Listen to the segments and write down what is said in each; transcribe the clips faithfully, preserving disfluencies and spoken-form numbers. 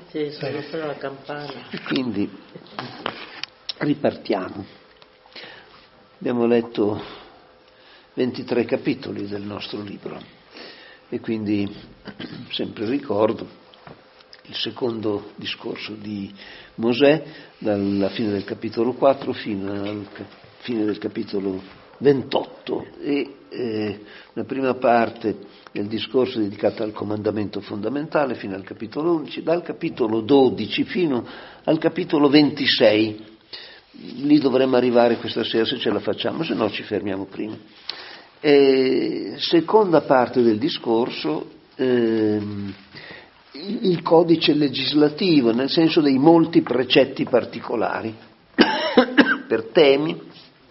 Sì, sono per la campana. Quindi ripartiamo. Abbiamo letto ventitré capitoli del nostro libro e quindi sempre ricordo il secondo discorso di Mosè dalla fine del capitolo quattro fino alla fine del capitolo ventotto e eh, la prima parte del discorso dedicata al comandamento fondamentale fino al capitolo undici, dal capitolo dodici fino al capitolo ventisei. Lì dovremmo arrivare questa sera se ce la facciamo, se no ci fermiamo prima. E, seconda parte del discorso, ehm, il codice legislativo, nel senso dei molti precetti particolari per temi,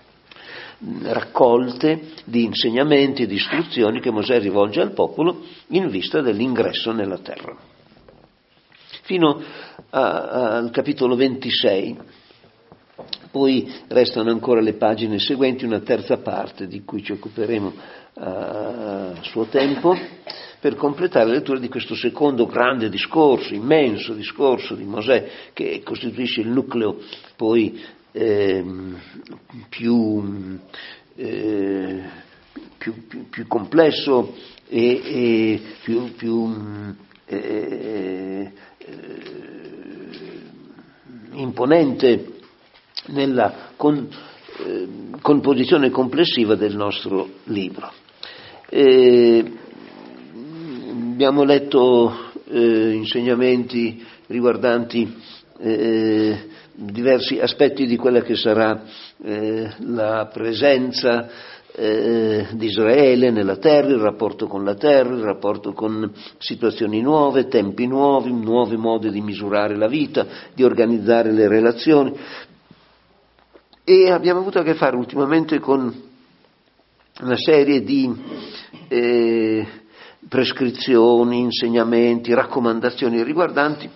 raccolte di insegnamenti e di istruzioni che Mosè rivolge al popolo in vista dell'ingresso nella terra. Fino a, a, al capitolo ventisei. Poi restano ancora le pagine seguenti, una terza parte di cui ci occuperemo a suo tempo, per completare la lettura di questo secondo grande discorso, immenso discorso di Mosè, che costituisce il nucleo poi eh, più, eh, più, più, più complesso e, e più, più eh, eh, imponente nella con, eh, composizione complessiva del nostro libro. Eh, abbiamo letto eh, insegnamenti riguardanti eh, diversi aspetti di quella che sarà eh, la presenza eh, di Israele nella terra, il rapporto con la terra, il rapporto con situazioni nuove, tempi nuovi, nuovi modi di misurare la vita, di organizzare le relazioni. E abbiamo avuto a che fare ultimamente con una serie di eh, prescrizioni, insegnamenti, raccomandazioni riguardanti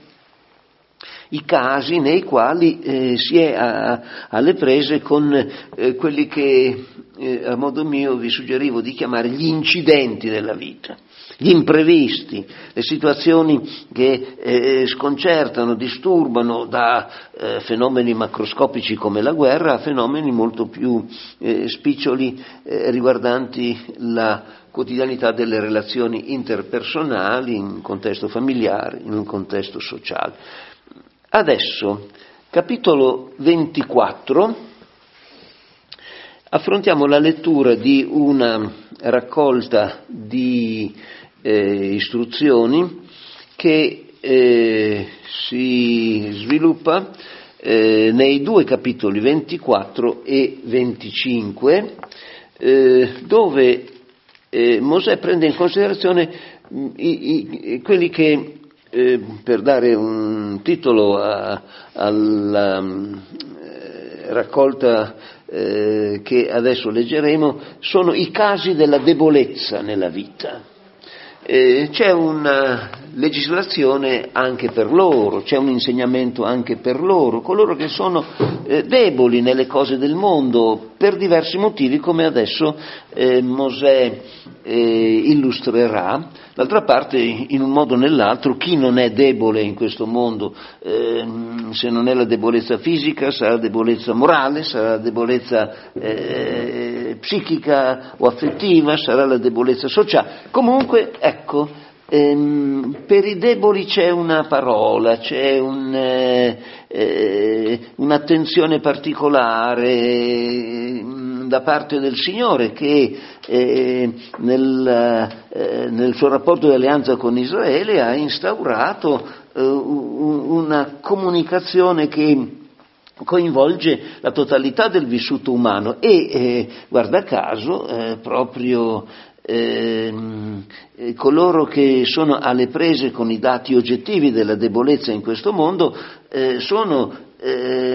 i casi nei quali eh, si è a, alle prese con eh, quelli che eh, a modo mio vi suggerivo di chiamare gli incidenti della vita, gli imprevisti, le situazioni che eh, sconcertano, disturbano da eh, fenomeni macroscopici come la guerra a fenomeni molto più eh, spiccioli eh, riguardanti la quotidianità delle relazioni interpersonali in un contesto familiare, in un contesto sociale. Adesso, capitolo ventiquattro, affrontiamo la lettura di una raccolta di eh, istruzioni che eh, si sviluppa eh, nei due capitoli ventiquattro e venticinque, eh, dove eh, Mosè prende in considerazione mh, i, i, quelli che Eh, per dare un titolo a, alla eh, raccolta eh, che adesso leggeremo, sono i casi della debolezza nella vita. Eh, c'è una legislazione anche per loro, c'è un insegnamento anche per loro, coloro che sono eh, deboli nelle cose del mondo per diversi motivi, come adesso eh, Mosè eh, illustrerà. D'altra parte, in un modo o nell'altro, chi non è debole in questo mondo, eh, se non è la debolezza fisica, sarà la debolezza morale, sarà la debolezza eh, psichica o affettiva, sarà la debolezza sociale. Comunque, ecco, ehm, per i deboli c'è una parola, c'è un, eh, eh, un'attenzione particolare da parte del Signore che eh, nel, eh, nel suo rapporto di alleanza con Israele ha instaurato eh, una comunicazione che coinvolge la totalità del vissuto umano e eh, guarda caso eh, proprio eh, coloro che sono alle prese con i dati oggettivi della debolezza in questo mondo eh, sono eh,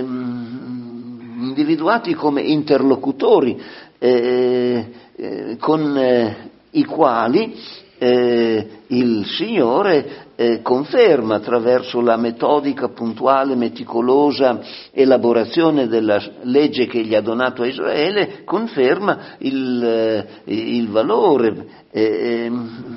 individuati come interlocutori eh, eh, con eh, i quali eh, il Signore eh, conferma attraverso la metodica, puntuale, meticolosa elaborazione della legge che gli ha donato a Israele, conferma il, eh, il valore eh,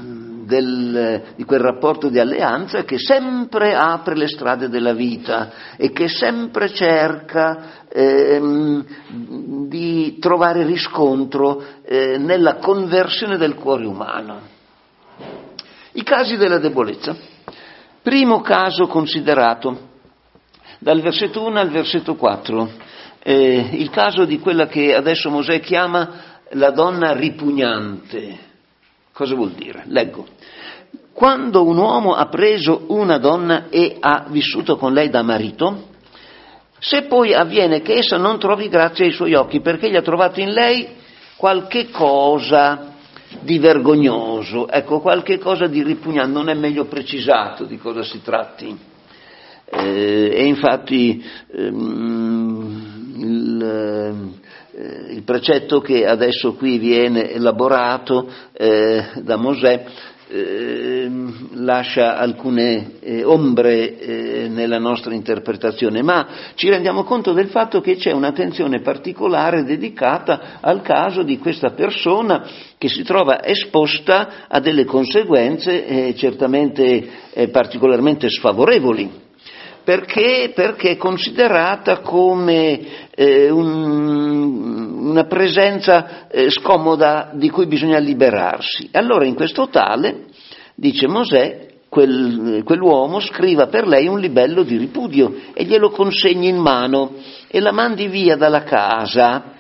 del, di quel rapporto di alleanza che sempre apre le strade della vita e che sempre cerca ehm, di trovare riscontro eh, nella conversione del cuore umano. I casi della debolezza. Primo caso considerato, dal versetto uno al versetto quattro, eh, il caso di quella che adesso Mosè chiama la donna ripugnante. Cosa vuol dire? Leggo. Quando un uomo ha preso una donna e ha vissuto con lei da marito, se poi avviene che essa non trovi grazia ai suoi occhi perché gli ha trovato in lei qualche cosa di vergognoso, ecco, qualche cosa di ripugnante, non è meglio precisato di cosa si tratti. Eh, e infatti ehm, il, eh, il precetto che adesso qui viene elaborato eh, da Mosè eh, lascia alcune eh, ombre eh, nella nostra interpretazione, ma ci rendiamo conto del fatto che c'è un'attenzione particolare dedicata al caso di questa persona che si trova esposta a delle conseguenze eh, certamente eh, particolarmente sfavorevoli. Perché? Perché è considerata come eh, un, una presenza eh, scomoda di cui bisogna liberarsi. Allora in questo tale, dice Mosè, quel, quell'uomo scriva per lei un libello di ripudio e glielo consegni in mano e la mandi via dalla casa,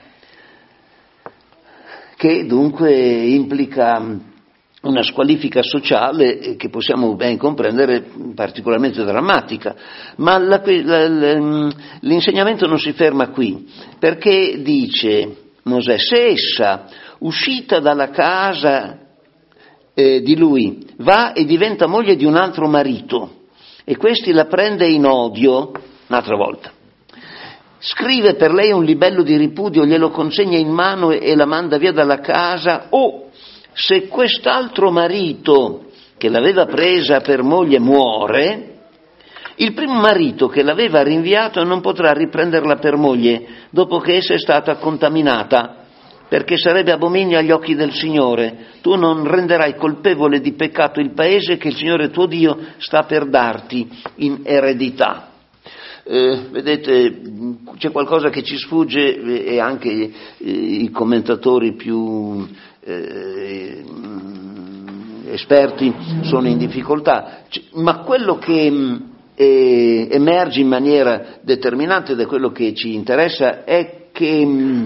che dunque implica una squalifica sociale che possiamo ben comprendere particolarmente drammatica, ma la, la, l'insegnamento non si ferma qui, perché dice Mosè, se essa uscita dalla casa eh, di lui va e diventa moglie di un altro marito e questi la prende in odio, un'altra volta, scrive per lei un libello di ripudio, glielo consegna in mano e, e la manda via dalla casa, o se quest'altro marito che l'aveva presa per moglie muore, il primo marito che l'aveva rinviato non potrà riprenderla per moglie dopo che essa è stata contaminata, perché sarebbe abominio agli occhi del Signore. Tu non renderai colpevole di peccato il paese che il Signore tuo Dio sta per darti in eredità. Eh, vedete, c'è qualcosa che ci sfugge e anche eh, i commentatori più eh, esperti sono in difficoltà, ma quello che eh, emerge in maniera determinante da quello che ci interessa è che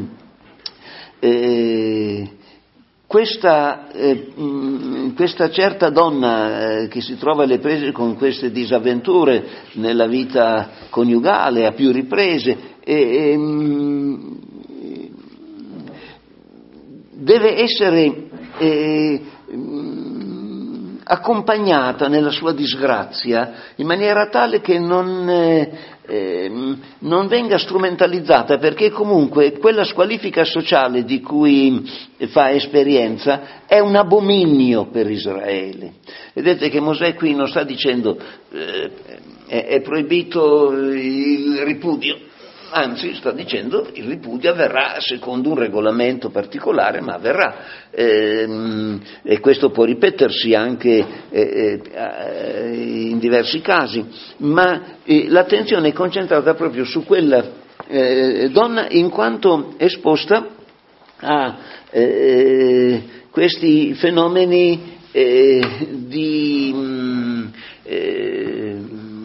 eh, questa, eh, questa certa donna eh, che si trova alle prese con queste disavventure nella vita coniugale a più riprese eh, eh, deve essere eh, accompagnata nella sua disgrazia in maniera tale che non, eh, eh, non venga strumentalizzata, perché comunque quella squalifica sociale di cui fa esperienza è un abominio per Israele. Vedete che Mosè qui non sta dicendo eh, è, è proibito il ripudio, anzi sta dicendo il ripudio avverrà secondo un regolamento particolare, ma avverrà, ehm, e questo può ripetersi anche eh, eh, in diversi casi, ma eh, l'attenzione è concentrata proprio su quella eh, donna in quanto esposta a eh, questi fenomeni eh, di mh, eh,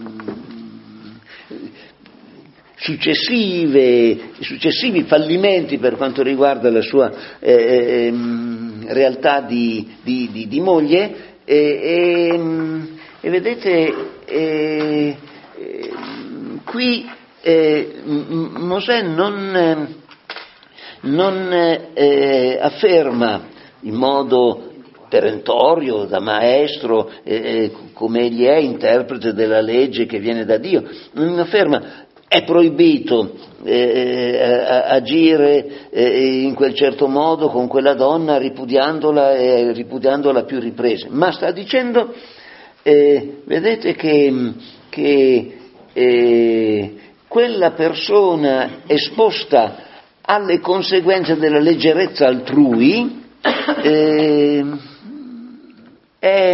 successive, successivi fallimenti per quanto riguarda la sua eh, realtà di, di, di, di moglie e, e, e vedete eh, eh, qui eh, Mosè non, non eh, afferma in modo perentorio, da maestro, eh, come egli è interprete della legge che viene da Dio, non afferma è proibito eh, agire eh, in quel certo modo con quella donna ripudiandola e ripudiandola a più riprese, ma sta dicendo eh, vedete che, che eh, quella persona esposta alle conseguenze della leggerezza altrui eh, è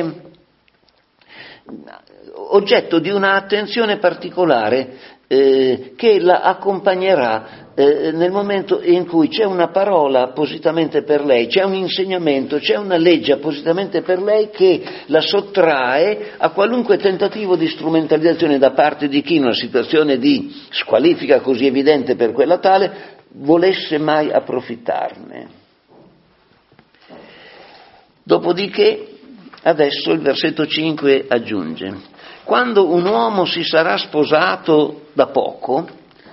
oggetto di una attenzione particolare eh, che la accompagnerà eh, nel momento in cui c'è una parola appositamente per lei, c'è un insegnamento, c'è una legge appositamente per lei che la sottrae a qualunque tentativo di strumentalizzazione da parte di chi in una situazione di squalifica così evidente per quella tale volesse mai approfittarne. Dopodiché adesso il versetto cinque aggiunge: quando un uomo si sarà sposato da poco,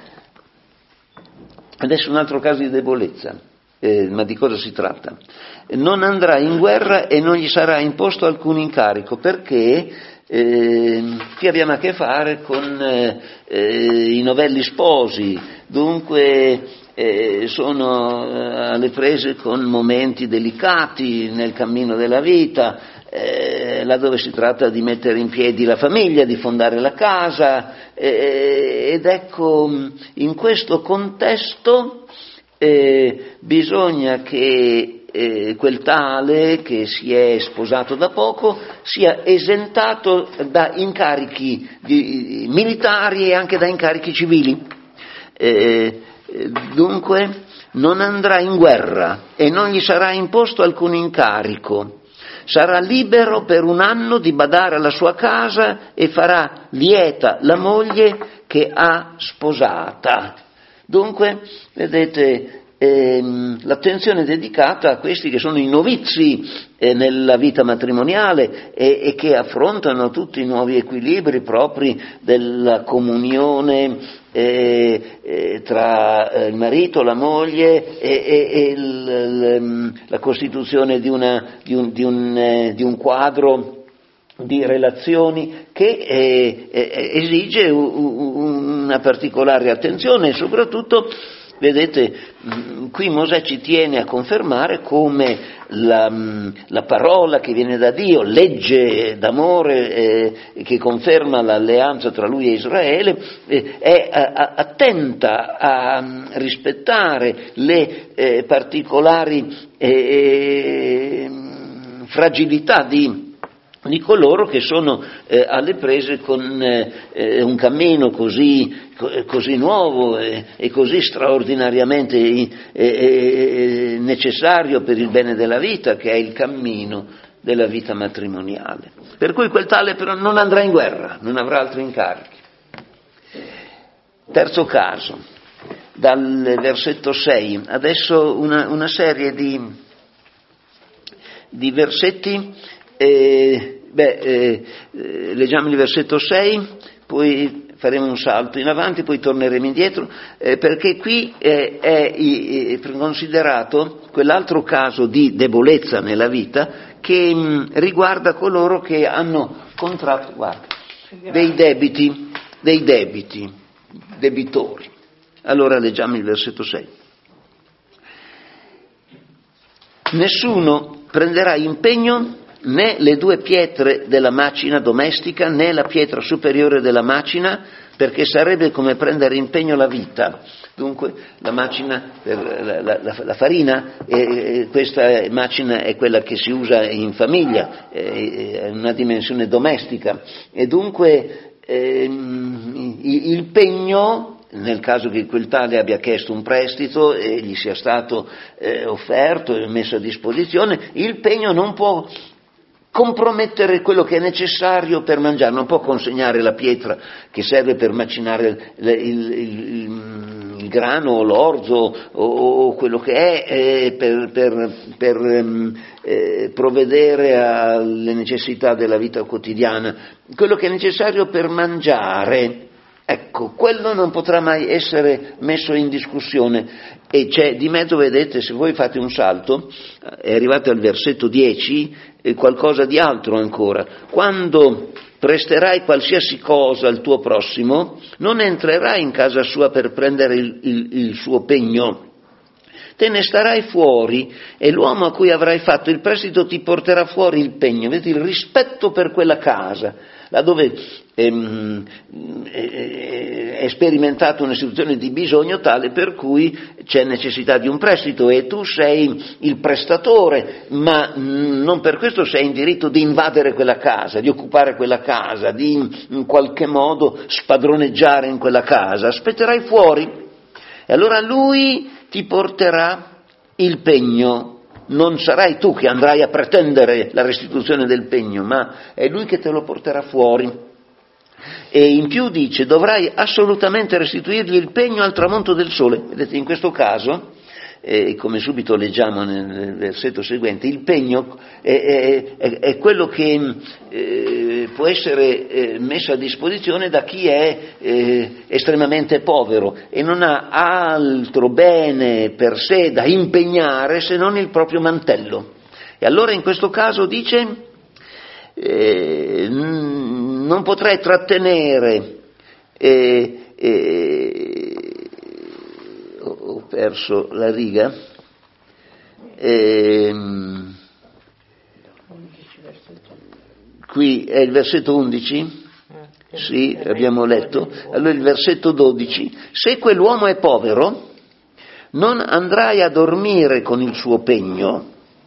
adesso un altro caso di debolezza, eh, ma di cosa si tratta? Non andrà in guerra e non gli sarà imposto alcun incarico, perché eh, qui abbiamo a che fare con eh, eh, i novelli sposi, dunque eh, sono eh, alle prese con momenti delicati nel cammino della vita, Eh, laddove si tratta di mettere in piedi la famiglia, di fondare la casa, eh, ed ecco, in questo contesto eh, bisogna che eh, quel tale che si è sposato da poco sia esentato da incarichi di, militari e anche da incarichi civili. Eh, dunque non andrà in guerra e non gli sarà imposto alcun incarico. Sarà libero per un anno di badare alla sua casa e farà lieta la moglie che ha sposata. Dunque, vedete, ehm, l'attenzione dedicata a questi che sono i novizi eh, nella vita matrimoniale e, e che affrontano tutti i nuovi equilibri propri della comunione Eh, eh, tra eh, il marito, la moglie e, e, e il, il, la costituzione di, una, di, un, di, un, eh, di un quadro di relazioni che eh, eh, esige un, una particolare attenzione e soprattutto, vedete, qui Mosè ci tiene a confermare come la, la parola che viene da Dio, legge d'amore eh, che conferma l'alleanza tra lui e Israele, eh, è a, a, attenta a rispettare le eh, particolari eh, fragilità di di coloro che sono eh, alle prese con eh, un cammino così, così nuovo e, e così straordinariamente eh, eh, necessario per il bene della vita, che è il cammino della vita matrimoniale. Per cui quel tale però non andrà in guerra, non avrà altri incarichi. Terzo caso, dal versetto sei, adesso una, una serie di, di versetti. Eh, beh, eh, eh, leggiamo il versetto sei, poi faremo un salto in avanti, poi torneremo indietro, eh, perché qui eh, è, è considerato quell'altro caso di debolezza nella vita che mh, riguarda coloro che hanno contratto, guarda, dei debiti, dei debiti, debitori. Allora leggiamo il versetto sei. Nessuno prenderà impegno né le due pietre della macina domestica, né la pietra superiore della macina, perché sarebbe come prendere impegno la vita. Dunque la macina, la, la, la, la farina, eh, questa macina è quella che si usa in famiglia, è eh, una dimensione domestica, e dunque eh, il pegno, nel caso che quel tale abbia chiesto un prestito e gli sia stato eh, offerto e messo a disposizione, il pegno non può compromettere quello che è necessario per mangiare, non può consegnare la pietra che serve per macinare il, il, il, il grano o l'orzo o, o quello che è eh, per, per, per eh, provvedere alle necessità della vita quotidiana, quello che è necessario per mangiare. Ecco, quello non potrà mai essere messo in discussione. E c'è di mezzo, vedete, se voi fate un salto, è arrivato al versetto dieci, eh, qualcosa di altro ancora. Quando presterai qualsiasi cosa al tuo prossimo, non entrerai in casa sua per prendere il, il, il suo pegno. Te ne starai fuori e l'uomo a cui avrai fatto il prestito ti porterà fuori il pegno. Vedete, il rispetto per quella casa, laddove ehm, è è sperimentato una situazione di bisogno tale per cui c'è necessità di un prestito e tu sei il prestatore, ma non per questo sei in diritto di invadere quella casa, di occupare quella casa, di in qualche modo spadroneggiare in quella casa. Aspetterai fuori e allora lui ti porterà il pegno. Non sarai tu che andrai a pretendere la restituzione del pegno, ma è lui che te lo porterà fuori. E in più dice, dovrai assolutamente restituirgli il pegno al tramonto del sole. Vedete, in questo caso, eh, come subito leggiamo nel versetto seguente, il pegno è, è, è quello che eh, può essere eh, messo a disposizione da chi è eh, estremamente povero e non ha altro bene per sé da impegnare se non il proprio mantello. E allora in questo caso dice, eh, non potrai trattenere, eh, eh, ho perso la riga, eh, qui è il versetto undici, sì, abbiamo letto, allora il versetto dodici, se quell'uomo è povero, non andrai a dormire con il suo pegno.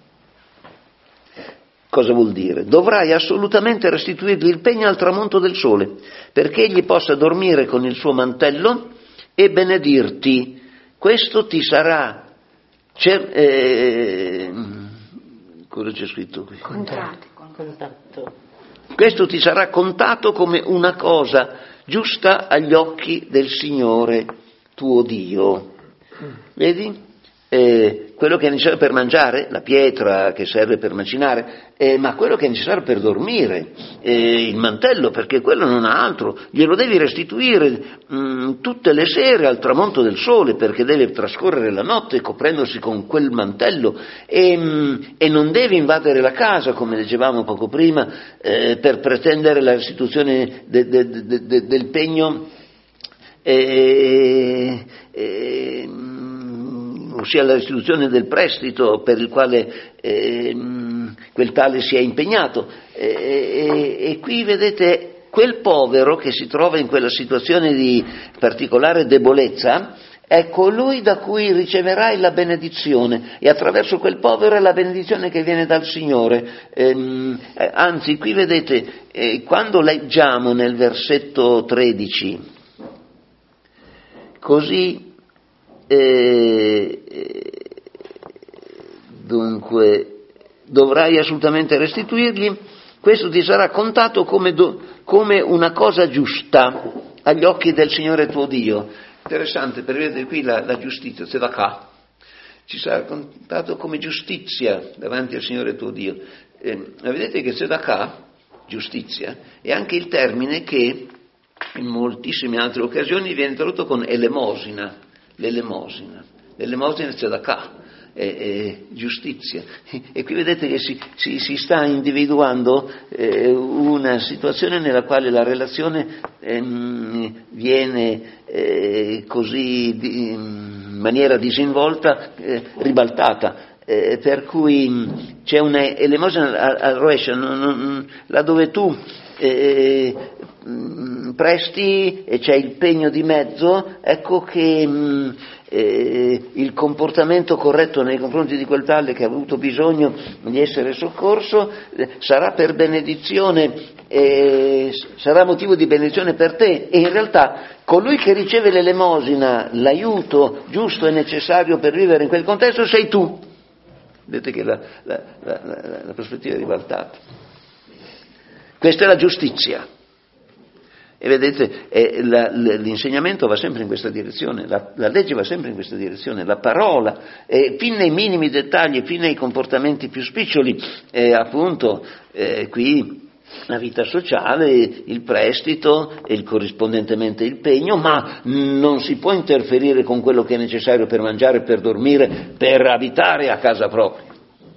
Cosa vuol dire? Dovrai assolutamente restituirgli il pegno al tramonto del sole, perché egli possa dormire con il suo mantello e benedirti. Questo ti sarà... Cer- eh, cosa c'è scritto qui? Contatto. Contatto. Questo ti sarà contato come una cosa giusta agli occhi del Signore tuo Dio. Vedi? Eh, quello che è necessario per mangiare, la pietra che serve per macinare, eh, ma quello che è necessario per dormire, eh, il mantello, perché quello non ha altro, glielo devi restituire mh, tutte le sere al tramonto del sole, perché deve trascorrere la notte coprendosi con quel mantello e, mh, e non devi invadere la casa, come leggevamo poco prima, eh, per pretendere la restituzione de, de, de, de, del pegno. Eh, eh, ossia la restituzione del prestito per il quale eh, quel tale si è impegnato. E, e, e qui vedete quel povero che si trova in quella situazione di particolare debolezza, è colui da cui riceverai la benedizione, e attraverso quel povero è la benedizione che viene dal Signore. Ehm, anzi, qui vedete, eh, quando leggiamo nel versetto tredici, così Eh, dunque dovrai assolutamente restituirgli, questo ti sarà contato come, do, come una cosa giusta agli occhi del Signore tuo Dio. Interessante, per vedere qui la, la giustizia, tzedakah, ci sarà contato come giustizia davanti al Signore tuo Dio. Eh, vedete che tzedakah, giustizia, è anche il termine che in moltissime altre occasioni viene tradotto con elemosina. L'elemosina, l'elemosina è tzedakah, è, è giustizia. E qui vedete che si, si, si sta individuando eh, una situazione nella quale la relazione eh, viene eh, così di, in maniera disinvolta, eh, ribaltata. Eh, per cui c'è una elemosina al rovescio, là dove tu eh, presti e c'è il pegno di mezzo, ecco che mh, eh, il comportamento corretto nei confronti di quel tale che ha avuto bisogno di essere soccorso eh, sarà per benedizione, eh, sarà motivo di benedizione per te, e in realtà colui che riceve l'elemosina, l'aiuto giusto e necessario per vivere in quel contesto, sei tu. Vedete che la, la, la, la, la prospettiva è ribaltata. Questa è la giustizia. E vedete, eh, la, l'insegnamento va sempre in questa direzione, la, la legge va sempre in questa direzione, la parola, eh, fin nei minimi dettagli, fin nei comportamenti più spiccioli, eh, appunto, eh, qui la vita sociale, il prestito e il corrispondentemente il pegno, ma non si può interferire con quello che è necessario per mangiare, per dormire, per abitare a casa propria.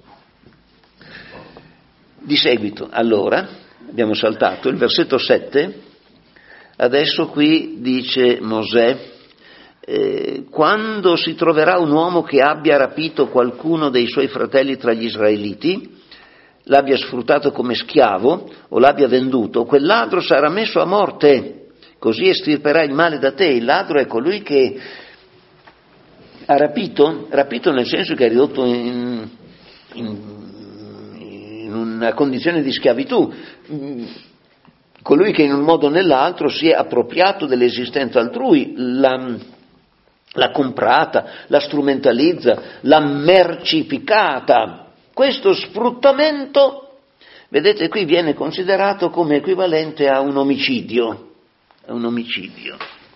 Di seguito, allora, abbiamo saltato il versetto sette. Adesso qui dice Mosè, eh, quando si troverà un uomo che abbia rapito qualcuno dei suoi fratelli tra gli israeliti, l'abbia sfruttato come schiavo o l'abbia venduto, quel ladro sarà messo a morte così estirperà il male da te. Il ladro è colui che ha rapito, rapito nel senso che è ridotto in, in, in una condizione di schiavitù, colui che in un modo o nell'altro si è appropriato dell'esistenza altrui, l'ha, l'ha comprata, la strumentalizza, l'ha mercificata. Questo sfruttamento, vedete, qui viene considerato come equivalente a un omicidio, a un omicidio.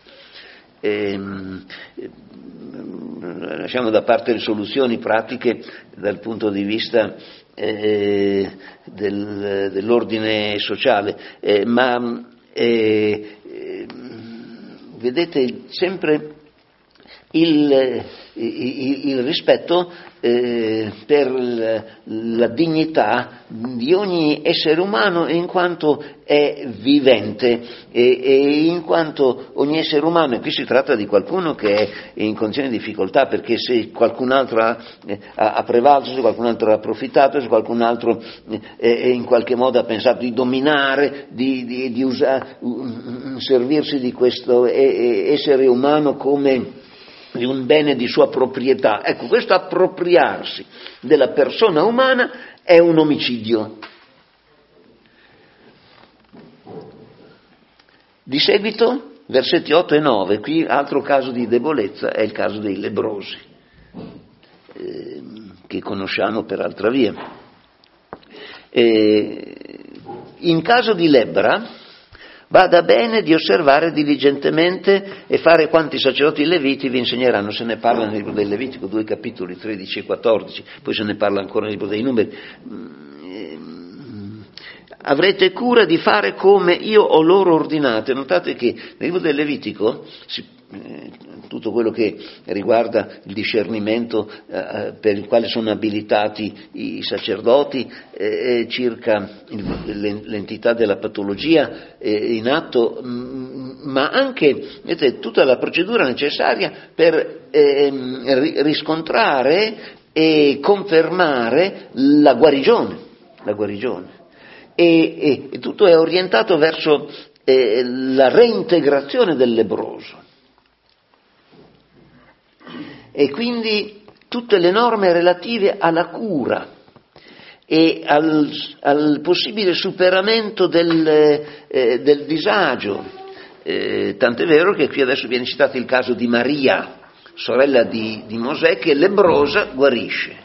Ehm, lasciamo da parte le soluzioni pratiche dal punto di vista eh, del, dell'ordine sociale, eh, ma eh, eh, vedete sempre il, il, il rispetto eh, per la dignità di ogni essere umano in quanto è vivente e, e in quanto ogni essere umano, e qui si tratta di qualcuno che è in condizione di difficoltà, perché se qualcun altro ha, ha, ha prevalso, se qualcun altro ha approfittato, se qualcun altro eh, in qualche modo ha pensato di dominare, di, di, di usare, uh, servirsi di questo eh, essere umano come di un bene di sua proprietà. Ecco, questo appropriarsi della persona umana è un omicidio. Di seguito, versetti otto e nove, qui altro caso di debolezza è il caso dei lebbrosi, eh, che conosciamo per altra via. Eh, in caso di lebbra, vada bene di osservare diligentemente e fare quanti sacerdoti leviti vi insegneranno. Se ne parla nel libro del Levitico, due capitoli, tredici e quattordici, poi se ne parla ancora nel libro dei Numeri. Avrete cura di fare come io ho loro ordinato. Notate che nel libro del Levitico si, eh, tutto quello che riguarda il discernimento eh, per il quale sono abilitati i sacerdoti eh, circa il, l'entità della patologia eh, in atto, mh, ma anche vedete, tutta la procedura necessaria per eh, riscontrare e confermare la guarigione, la guarigione. E, e, e tutto è orientato verso eh, la reintegrazione del lebbroso, e quindi tutte le norme relative alla cura e al, al possibile superamento del, eh, del disagio, eh, tant'è vero che qui adesso viene citato il caso di Maria, sorella di, di Mosè, che lebbrosa guarisce.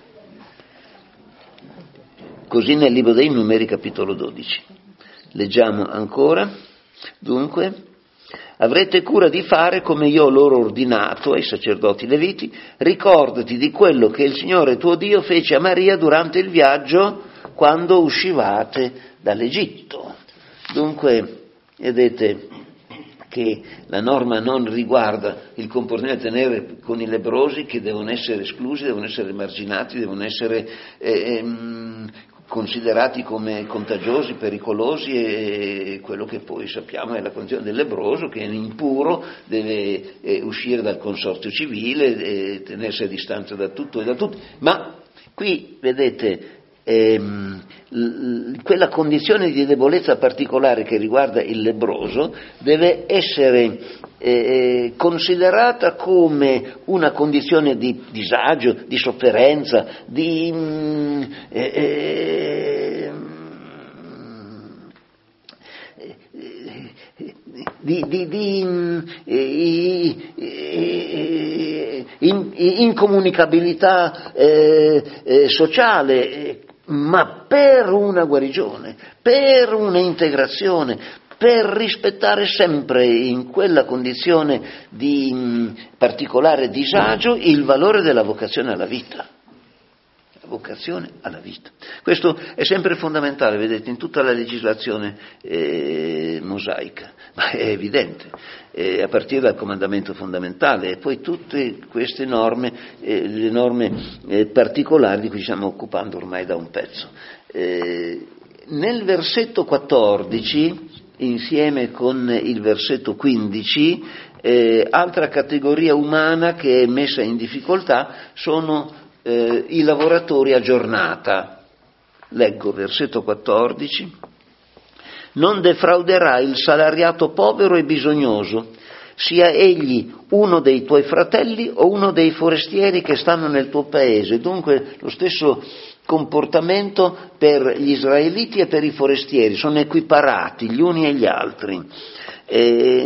Così nel libro dei Numeri, capitolo dodici. Leggiamo ancora. Dunque, avrete cura di fare come io ho loro ordinato ai sacerdoti leviti, ricordati di quello che il Signore tuo Dio fece a Maria durante il viaggio quando uscivate dall'Egitto. Dunque, vedete che la norma non riguarda il comportamento da tenere con i lebbrosi, che devono essere esclusi, devono essere emarginati, devono essere eh, ehm, considerati come contagiosi, pericolosi, e quello che poi sappiamo è la condizione del lebbroso, che è impuro, deve eh, uscire dal consorzio civile, e tenersi a distanza da tutto e da tutti. Ma qui vedete ehm, l- quella condizione di debolezza particolare che riguarda il lebbroso deve essere eh, considerata come una condizione di disagio, di sofferenza, di mm, eh, eh, di, di, di eh, eh, in, incomunicabilità eh, eh, sociale, eh, ma per una guarigione, per una integrazione, per rispettare sempre in quella condizione di mh, particolare disagio il valore della vocazione alla vita. La vocazione alla vita. Questo è sempre fondamentale, vedete, in tutta la legislazione eh, mosaica, ma è evidente, eh, a partire dal comandamento fondamentale, e poi tutte queste norme, eh, le norme eh, particolari di cui ci stiamo occupando ormai da un pezzo. Eh, nel versetto quattordici, insieme con il versetto quindici, eh, altra categoria umana che è messa in difficoltà sono eh, i lavoratori a giornata. Leggo versetto quattordici. non defrauderà il salariato povero e bisognoso, sia egli uno dei tuoi fratelli o uno dei forestieri che stanno nel tuo paese. Dunque lo stesso comportamento per gli israeliti e per i forestieri, sono equiparati gli uni e gli altri. E,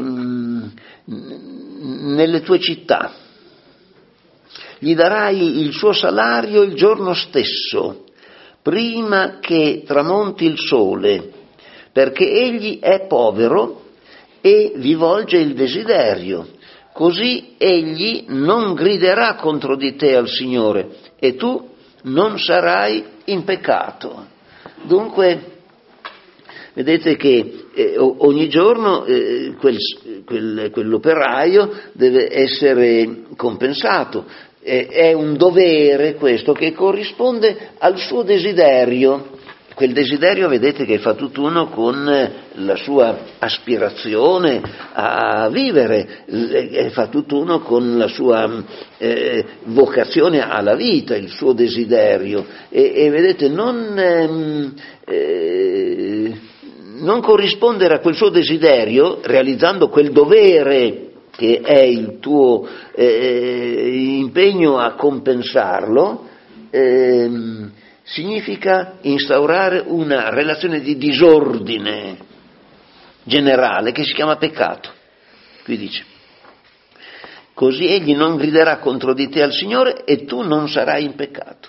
nelle tue città gli darai il suo salario il giorno stesso, prima che tramonti il sole, perché egli è povero e vi volge il desiderio. Così egli non griderà contro di te al Signore e tu non sarai in peccato. Dunque, vedete che eh, ogni giorno eh, quel, quel, quell'operaio deve essere compensato. Eh, è un dovere questo che corrisponde al suo desiderio. Quel desiderio, vedete, che fa tutt'uno con la sua aspirazione a vivere, eh, fa tutt'uno con la sua eh, vocazione alla vita, il suo desiderio. E, e vedete, non... Ehm, eh, non corrispondere a quel suo desiderio, realizzando quel dovere che è il tuo eh, impegno a compensarlo, eh, significa instaurare una relazione di disordine generale che si chiama peccato. Qui dice, così egli non griderà contro di te al Signore e tu non sarai in peccato.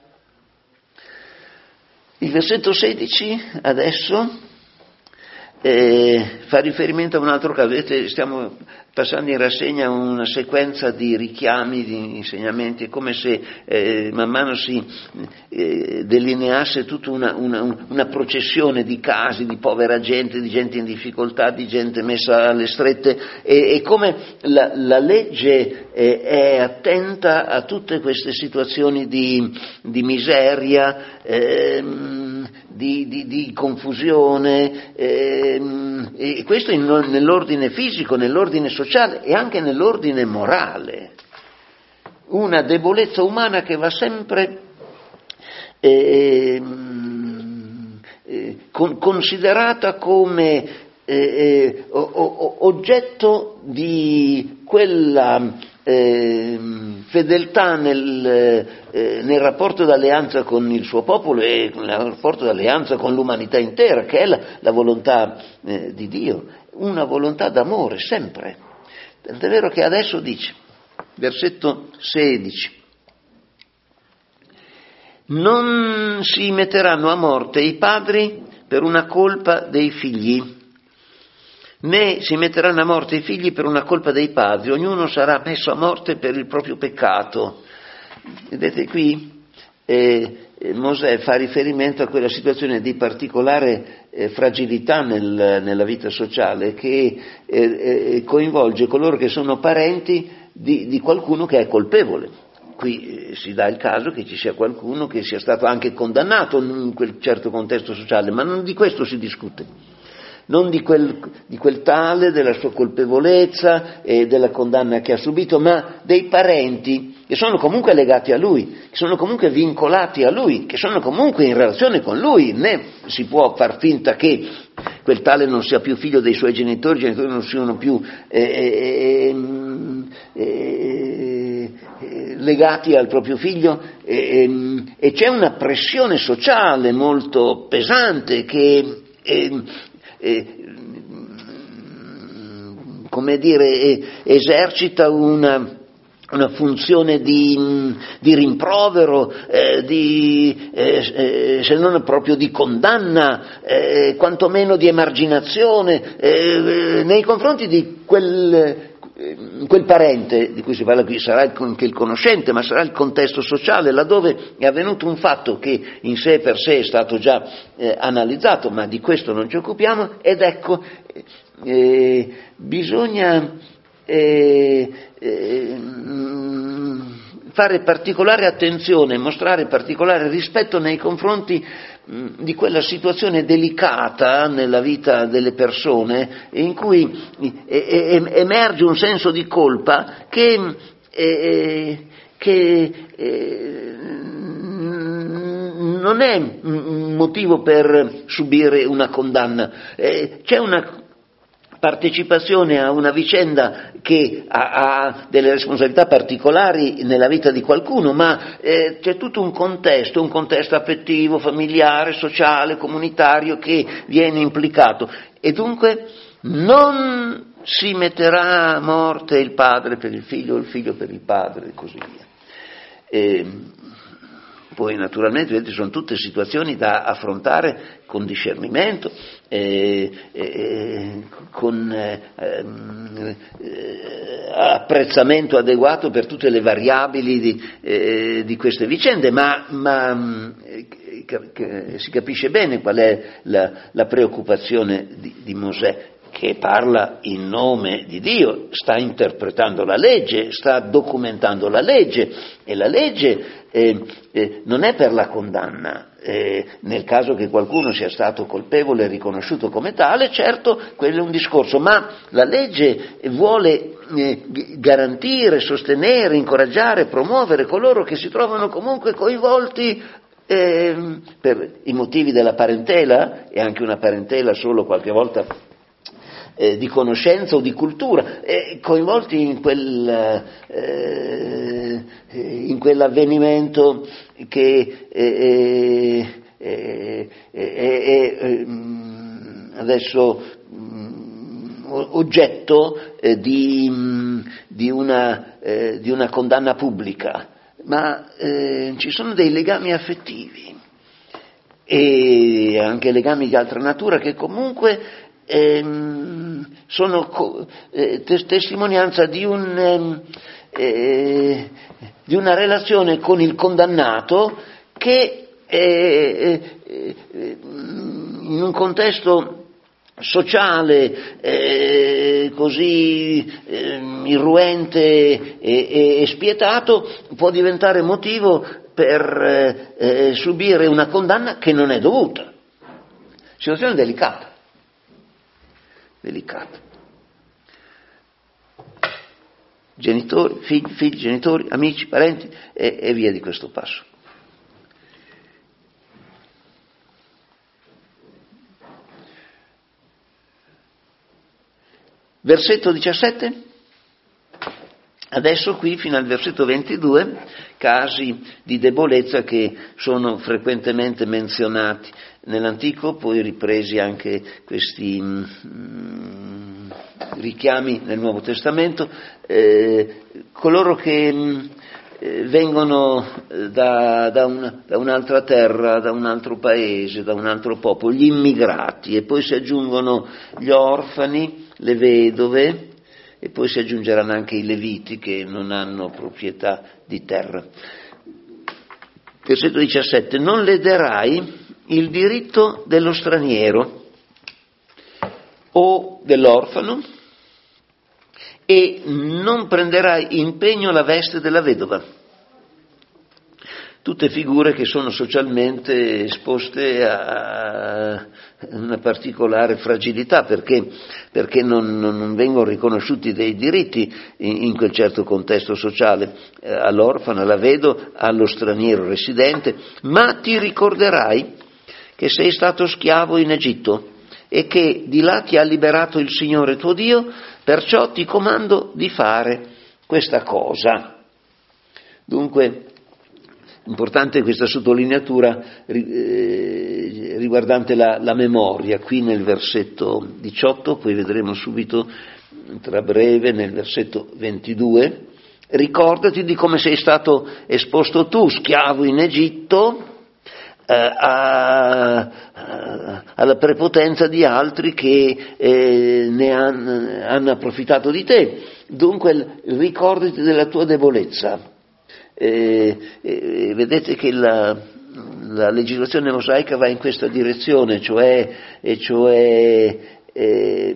Il versetto sedici adesso Eh, fa riferimento a un altro caso. Vedete, stiamo passando in rassegna una sequenza di richiami, di insegnamenti, è come se eh, man mano si eh, delineasse tutta una, una, una processione di casi di povera gente, di gente in difficoltà, di gente messa alle strette, e, e come la, la legge eh, è attenta a tutte queste situazioni di, di miseria, eh, Di, di, di confusione, ehm, e questo in, nell'ordine fisico, nell'ordine sociale e anche nell'ordine morale. Una debolezza umana che va sempre ehm, eh, con, considerata come eh, o, o, oggetto di quella Eh, fedeltà nel, eh, nel rapporto d'alleanza con il suo popolo e nel rapporto d'alleanza con l'umanità intera, che è la, la volontà eh, di Dio, una volontà d'amore sempre. Tant'è vero che adesso dice, versetto sedici, non si metteranno a morte i padri per una colpa dei figli, né si metteranno a morte i figli per una colpa dei padri, ognuno sarà messo a morte per il proprio peccato. Vedete qui eh, Mosè fa riferimento a quella situazione di particolare eh, fragilità nel, nella vita sociale che eh, eh, coinvolge coloro che sono parenti di, di qualcuno che è colpevole. Qui eh, si dà il caso che ci sia qualcuno che sia stato anche condannato in quel certo contesto sociale, ma non di questo si discute. Non di quel, di quel tale, della sua colpevolezza e della condanna che ha subito, ma dei parenti che sono comunque legati a lui, che sono comunque vincolati a lui, che sono comunque in relazione con lui. Né si può far finta che quel tale non sia più figlio dei suoi genitori, i genitori non siano più eh, eh, eh, eh, legati al proprio figlio, eh, e c'è una pressione sociale molto pesante che eh, Eh, come dire, eh, esercita una, una funzione di, di rimprovero, eh, di, eh, eh, se non proprio di condanna, eh, quantomeno di emarginazione eh, nei confronti di quel, quel parente di cui si parla qui. Sarà anche il conoscente, ma sarà il contesto sociale, laddove è avvenuto un fatto che in sé per sé è stato già eh, analizzato, ma di questo non ci occupiamo. Ed ecco, eh, bisogna eh, eh, fare particolare attenzione, mostrare particolare rispetto nei confronti mh, di quella situazione delicata nella vita delle persone in cui eh, eh, emerge un senso di colpa che, eh, che eh, non è un motivo per subire una condanna, eh, c'è una partecipazione a una vicenda che ha, ha delle responsabilità particolari nella vita di qualcuno, ma eh, c'è tutto un contesto, un contesto affettivo, familiare, sociale, comunitario che viene implicato e dunque non si metterà a morte il padre per il figlio, il figlio per il padre e così via. E poi naturalmente vedete, sono tutte situazioni da affrontare con discernimento, eh, eh, con eh, eh, apprezzamento adeguato per tutte le variabili di, eh, di queste vicende, ma, ma eh, che si capisce bene qual è la, la preoccupazione di, di Mosè, che parla in nome di Dio, sta interpretando la legge, sta documentando la legge e la legge eh, eh, non è per la condanna. Eh, nel caso che qualcuno sia stato colpevole e riconosciuto come tale, certo, quello è un discorso, ma la legge vuole eh, garantire, sostenere, incoraggiare, promuovere coloro che si trovano comunque coinvolti eh, per i motivi della parentela, e anche una parentela solo qualche volta Eh, di conoscenza o di cultura, eh, coinvolti in, quel, eh, in quell'avvenimento che eh, eh, eh, eh, adesso mh, oggetto eh, di, mh, di, una, eh, di una condanna pubblica, ma eh, ci sono dei legami affettivi e anche legami di altra natura che comunque Ehm, sono co- eh, tes- testimonianza di, un, ehm, eh, di una relazione con il condannato che eh, eh, eh, in un contesto sociale eh, così eh, irruente e, e spietato può diventare motivo per eh, subire una condanna che non è dovuta. Situazione delicata. Delicato. Genitori, figli, figli, genitori, amici, parenti e, e via di questo passo. Versetto diciassette. Adesso qui fino al versetto ventidue, casi di debolezza che sono frequentemente menzionati nell'Antico, poi ripresi anche questi mm, richiami nel Nuovo Testamento, eh, coloro che mm, eh, vengono da, da, una, da un'altra terra, da un altro paese, da un altro popolo, gli immigrati, e poi si aggiungono gli orfani, le vedove, e poi si aggiungeranno anche i leviti che non hanno proprietà di terra. Versetto diciassette. Non lederai il diritto dello straniero o dell'orfano e non prenderai in pegno la veste della vedova. Tutte figure che sono socialmente esposte a una particolare fragilità perché, perché non, non vengono riconosciuti dei diritti in, in quel certo contesto sociale, eh, all'orfano, alla vedova, allo straniero residente, ma ti ricorderai che sei stato schiavo in Egitto e che di là ti ha liberato il Signore tuo Dio, perciò ti comando di fare questa cosa. Dunque, importante questa sottolineatura eh, riguardante la, la memoria, qui nel versetto diciotto, poi vedremo subito tra breve nel versetto ventidue, ricordati di come sei stato esposto tu, schiavo in Egitto, eh, a, a, alla prepotenza di altri che eh, ne han, hanno approfittato di te, dunque ricordati della tua debolezza. Eh, eh, vedete che la, la legislazione mosaica va in questa direzione, cioè, e cioè eh,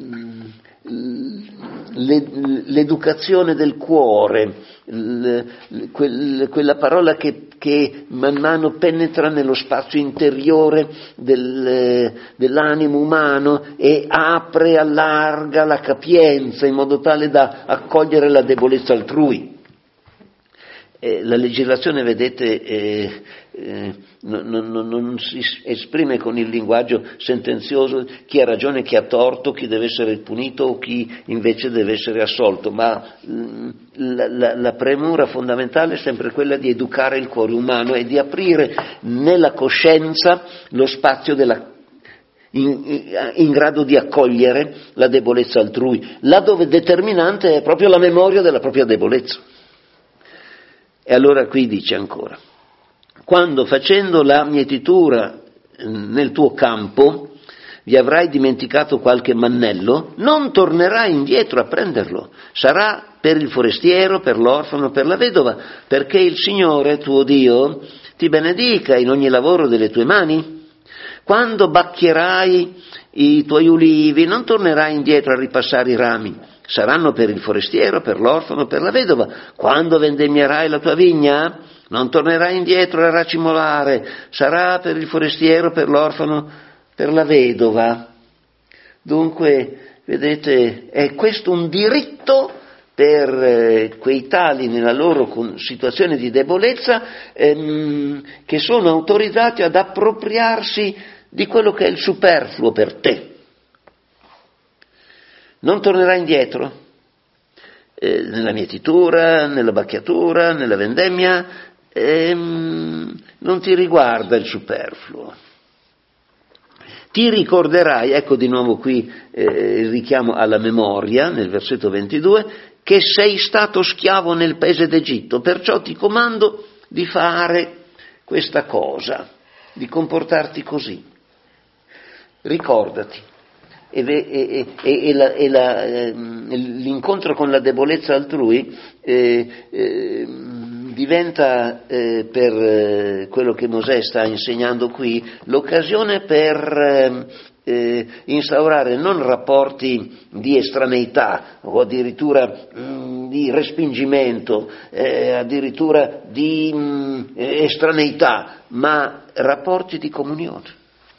l'educazione del cuore, l, quel, quella parola che, che man mano penetra nello spazio interiore del, dell'animo umano e apre, allarga la capienza in modo tale da accogliere la debolezza altrui. Eh, la legislazione, vedete, eh, eh, non, non, non si esprime con il linguaggio sentenzioso chi ha ragione, chi ha torto, chi deve essere punito o chi invece deve essere assolto, ma mh, la, la, la premura fondamentale è sempre quella di educare il cuore umano e di aprire nella coscienza lo spazio della In, in grado di accogliere la debolezza altrui, laddove determinante è proprio la memoria della propria debolezza. E allora qui dice ancora: quando facendo la mietitura nel tuo campo vi avrai dimenticato qualche mannello, non tornerai indietro a prenderlo, sarà per il forestiero, per l'orfano, per la vedova, perché il Signore tuo Dio ti benedica in ogni lavoro delle tue mani. Quando bacchierai i tuoi ulivi, non tornerai indietro a ripassare i rami, saranno per il forestiero, per l'orfano, per la vedova. Quando vendemmierai la tua vigna, non tornerai indietro a racimolare, sarà per il forestiero, per l'orfano, per la vedova. Dunque, vedete, è questo un diritto per eh, quei tali nella loro con, situazione di debolezza ehm, che sono autorizzati ad appropriarsi di quello che è il superfluo per te. Non tornerai indietro eh, nella mietitura, nella bacchiatura, nella vendemmia, ehm, non ti riguarda il superfluo. Ti ricorderai, ecco di nuovo qui eh, il richiamo alla memoria nel versetto ventidue, che sei stato schiavo nel paese d'Egitto, perciò ti comando di fare questa cosa, di comportarti così. Ricordati. E, e, e, e, la, e la, eh, l'incontro con la debolezza altrui eh, eh, diventa eh, per eh, quello che Mosè sta insegnando qui l'occasione per eh, instaurare non rapporti di estraneità o addirittura mh, di respingimento, eh, addirittura di mh, estraneità, ma rapporti di comunione.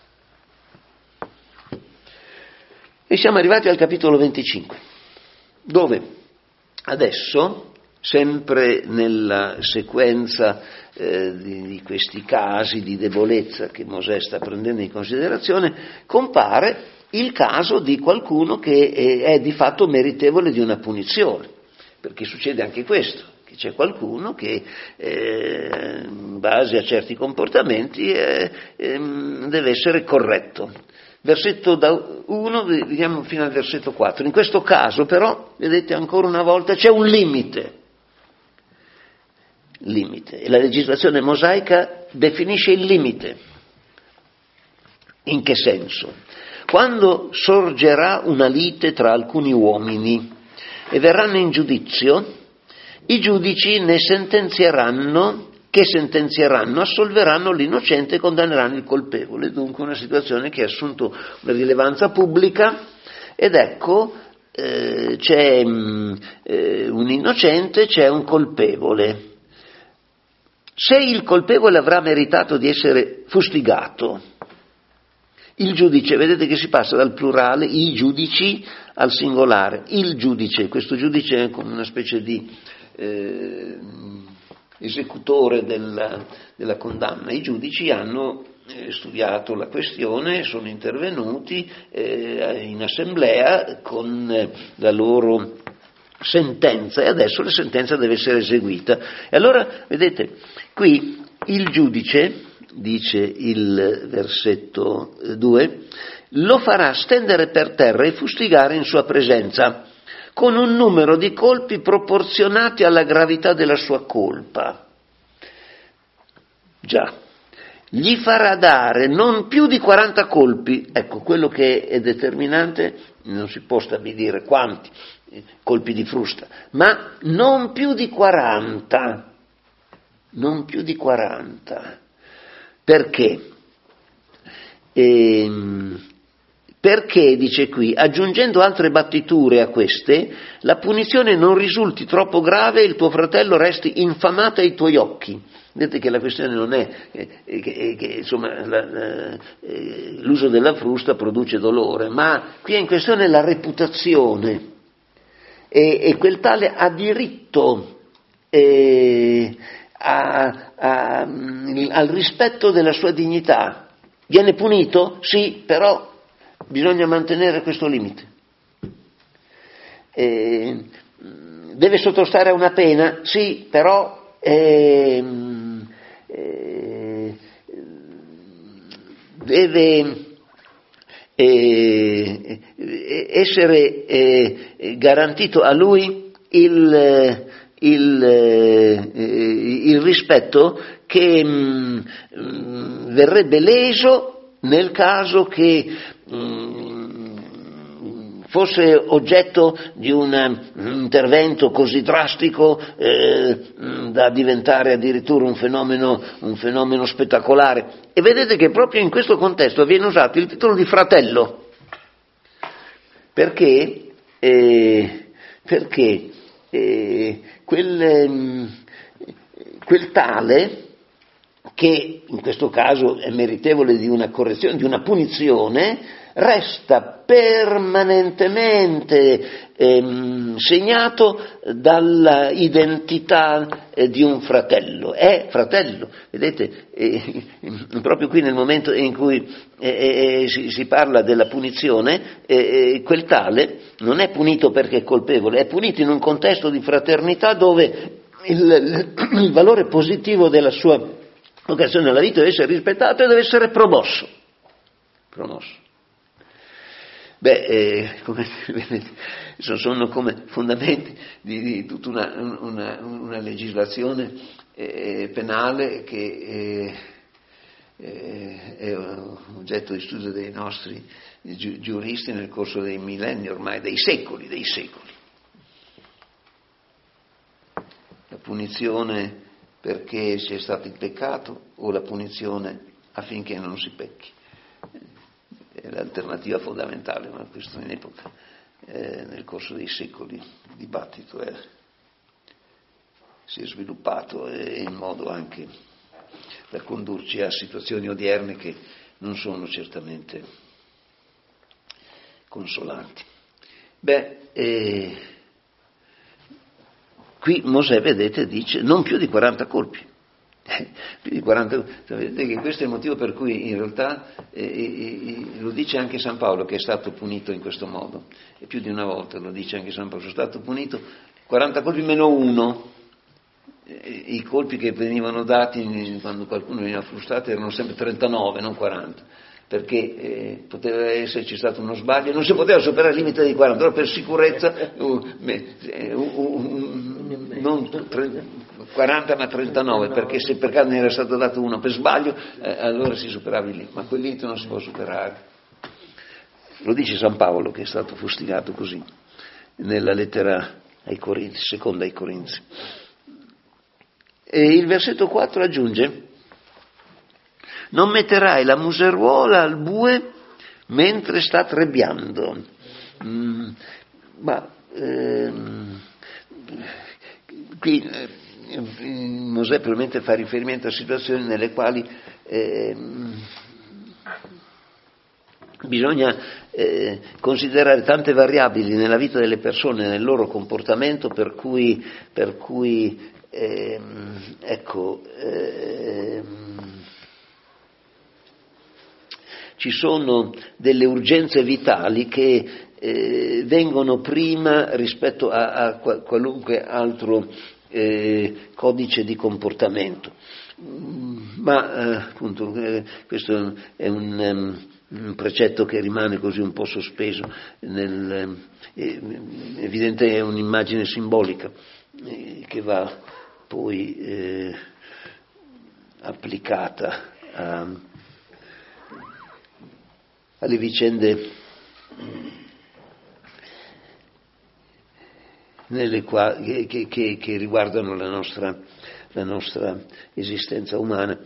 E siamo arrivati al capitolo venticinque, dove adesso, sempre nella sequenza eh, di, di questi casi di debolezza che Mosè sta prendendo in considerazione, compare il caso di qualcuno che è, è di fatto meritevole di una punizione, perché succede anche questo, che c'è qualcuno che eh, in base a certi comportamenti eh, eh, deve essere corretto. Versetto da uno, vediamo fino al versetto quattro. In questo caso però, vedete ancora una volta, c'è un limite. Limite. E la legislazione mosaica definisce il limite. In che senso? Quando sorgerà una lite tra alcuni uomini e verranno in giudizio, i giudici ne sentenzieranno, che sentenzieranno, assolveranno l'innocente e condanneranno il colpevole. Dunque una situazione che ha assunto una rilevanza pubblica ed ecco eh, c'è mh, eh, un innocente, c'è un colpevole. Se il colpevole avrà meritato di essere fustigato, il giudice, vedete che si passa dal plurale, i giudici, al singolare. Il giudice, questo giudice è come una specie di eh, esecutore della, della condanna. I giudici hanno eh, studiato la questione, sono intervenuti eh, in assemblea con eh, la loro sentenza e adesso la sentenza deve essere eseguita. E allora, vedete, qui il giudice, dice il versetto due, lo farà stendere per terra e fustigare in sua presenza, con un numero di colpi proporzionati alla gravità della sua colpa. Già, gli farà dare non più di quaranta colpi, ecco, quello che è determinante, non si può stabilire quanti colpi di frusta, ma non più di quaranta, non più di quaranta. Perché? Ehm, Perché, dice qui, aggiungendo altre battiture a queste, la punizione non risulti troppo grave e il tuo fratello resti infamato ai tuoi occhi. Vedete che la questione non è eh, che, che insomma, la, la, eh, l'uso della frusta produce dolore, ma qui è in questione la reputazione e, e quel tale ha diritto eh, a, a, al rispetto della sua dignità. Viene punito? Sì, però bisogna mantenere questo limite. Eh, deve sottostare a una pena? Sì, però eh, eh, deve eh, essere eh, garantito a lui il, il, eh, il rispetto che mh, verrebbe leso nel caso che mh, fosse oggetto di un intervento così drastico eh, da diventare addirittura un fenomeno, un fenomeno spettacolare. E vedete che proprio in questo contesto viene usato il titolo di fratello, perché, eh, perché eh, quel, quel tale che in questo caso è meritevole di una correzione, di una punizione, resta permanentemente ehm, segnato dall'identità eh, di un fratello. È fratello, vedete, eh, proprio qui nel momento in cui eh, eh, si, si parla della punizione, eh, quel tale non è punito perché è colpevole, è punito in un contesto di fraternità dove il, il valore positivo della sua vocazione alla vita deve essere rispettato e deve essere promosso. promosso. Beh, eh, come vedete, sono come fondamenti di, di tutta una, una, una legislazione eh, penale che eh, eh, è oggetto di studio dei nostri gi- giuristi nel corso dei millenni, ormai dei secoli, dei secoli. La punizione perché sia stato il peccato o la punizione affinché non si pecchi. È l'alternativa fondamentale, ma questo in epoca, eh, nel corso dei secoli, il dibattito è, si è sviluppato e in modo anche da condurci a situazioni odierne che non sono certamente consolanti. Beh, eh, qui Mosè, vedete, dice non più di quaranta colpi. Più di quaranta, vedete che questo è il motivo per cui in realtà eh, eh, lo dice anche San Paolo che è stato punito in questo modo, e più di una volta lo dice anche San Paolo, sono stato punito quaranta colpi meno uno. Eh, i colpi che venivano dati quando qualcuno veniva frustrato erano sempre trentanove, non quaranta, perché eh, poteva esserci stato uno sbaglio, non si poteva superare il limite di quaranta, allora per sicurezza uh, uh, uh, uh, non trenta, quaranta ma trentanove, perché se per caso ne era stato dato uno per sbaglio eh, allora si superava il limite, ma quel limite non si può superare. Lo dice San Paolo che è stato fustigato così nella lettera ai Corinzi, seconda ai Corinzi. E il versetto quattro aggiunge: non metterai la museruola al bue mentre sta trebbiando. Mm, ma ehm, qui eh, Mosè probabilmente fa riferimento a situazioni nelle quali ehm, bisogna eh, considerare tante variabili nella vita delle persone, nel loro comportamento, per cui, per cui ehm, ecco, ehm, ci sono delle urgenze vitali che eh, vengono prima rispetto a, a qualunque altro eh, codice di comportamento. Ma eh, appunto eh, questo è un, um, un precetto che rimane così un po' sospeso, nel, eh, evidente è un'immagine simbolica eh, che va poi eh, applicata a alle vicende nelle quali, che, che, che riguardano la nostra, la nostra esistenza umana.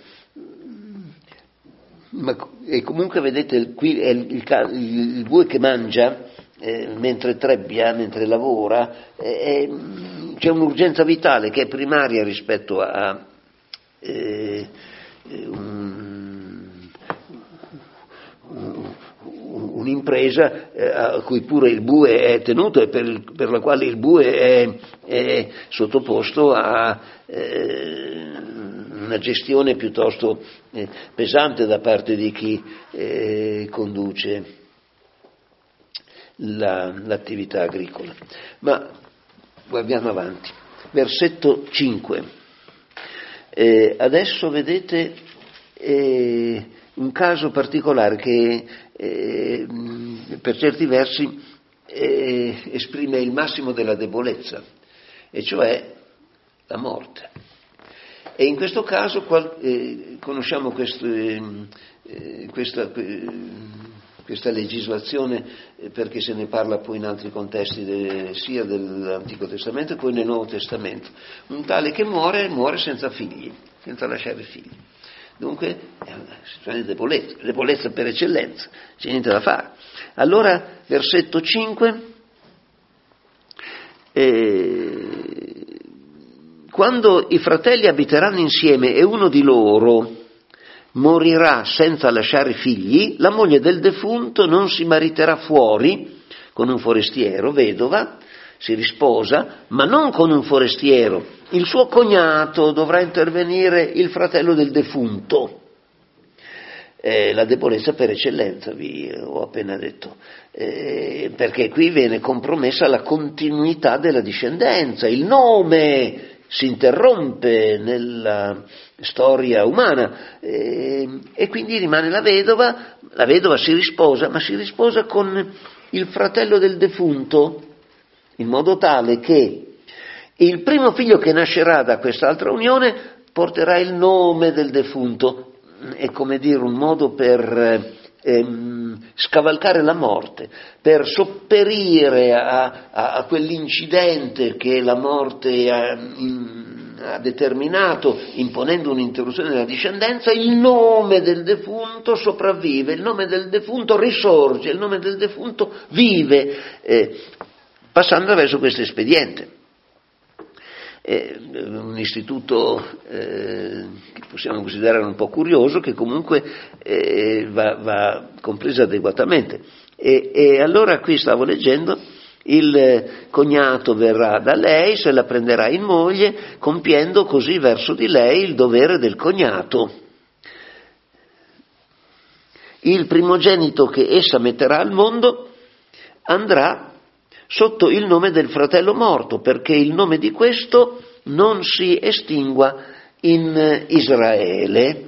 Ma, e comunque vedete, qui è il, il, il bue che mangia eh, mentre trebbia, mentre lavora, eh, c'è un'urgenza vitale che è primaria rispetto a eh, un un'impresa eh, a cui pure il bue è tenuto e per, il, per la quale il bue è, è sottoposto a eh, una gestione piuttosto eh, pesante da parte di chi eh, conduce la, l'attività agricola. Ma guardiamo avanti. Versetto cinque. Eh, adesso vedete eh, un caso particolare che eh, per certi versi eh, esprime il massimo della debolezza, e cioè la morte. E in questo caso qual, eh, conosciamo questo, eh, questa, eh, questa legislazione eh, perché se ne parla poi in altri contesti de, sia dell'Antico Testamento che poi nel Nuovo Testamento. Un tale che muore, muore senza figli, senza lasciare figli. Dunque è una situazione di debolezza, debolezza per eccellenza, c'è niente da fare. Allora, versetto cinque, eh, quando i fratelli abiteranno insieme e uno di loro morirà senza lasciare figli, la moglie del defunto non si mariterà fuori con un forestiero, vedova, si risposa, ma non con un forestiero. Il suo cognato dovrà intervenire, il fratello del defunto. Eh, la debolezza per eccellenza, vi ho appena detto, eh, perché qui viene compromessa la continuità della discendenza, il nome si interrompe nella storia umana eh, e quindi rimane la vedova, la vedova si risposa, ma si risposa con il fratello del defunto, in modo tale che il primo figlio che nascerà da quest'altra unione porterà il nome del defunto. È come dire un modo per ehm, scavalcare la morte, per sopperire a, a, a quell'incidente che la morte ha, in, ha determinato, imponendo un'interruzione della discendenza. Il nome del defunto sopravvive, il nome del defunto risorge, il nome del defunto vive, eh, passando attraverso questo espediente. È un istituto eh, che possiamo considerare un po' curioso, che comunque eh, va, va compreso adeguatamente. E, e allora qui stavo leggendo, il cognato verrà da lei, se la prenderà in moglie, compiendo così verso di lei il dovere del cognato. Il primogenito che essa metterà al mondo andrà sotto il nome del fratello morto, perché il nome di questo non si estingua in Israele.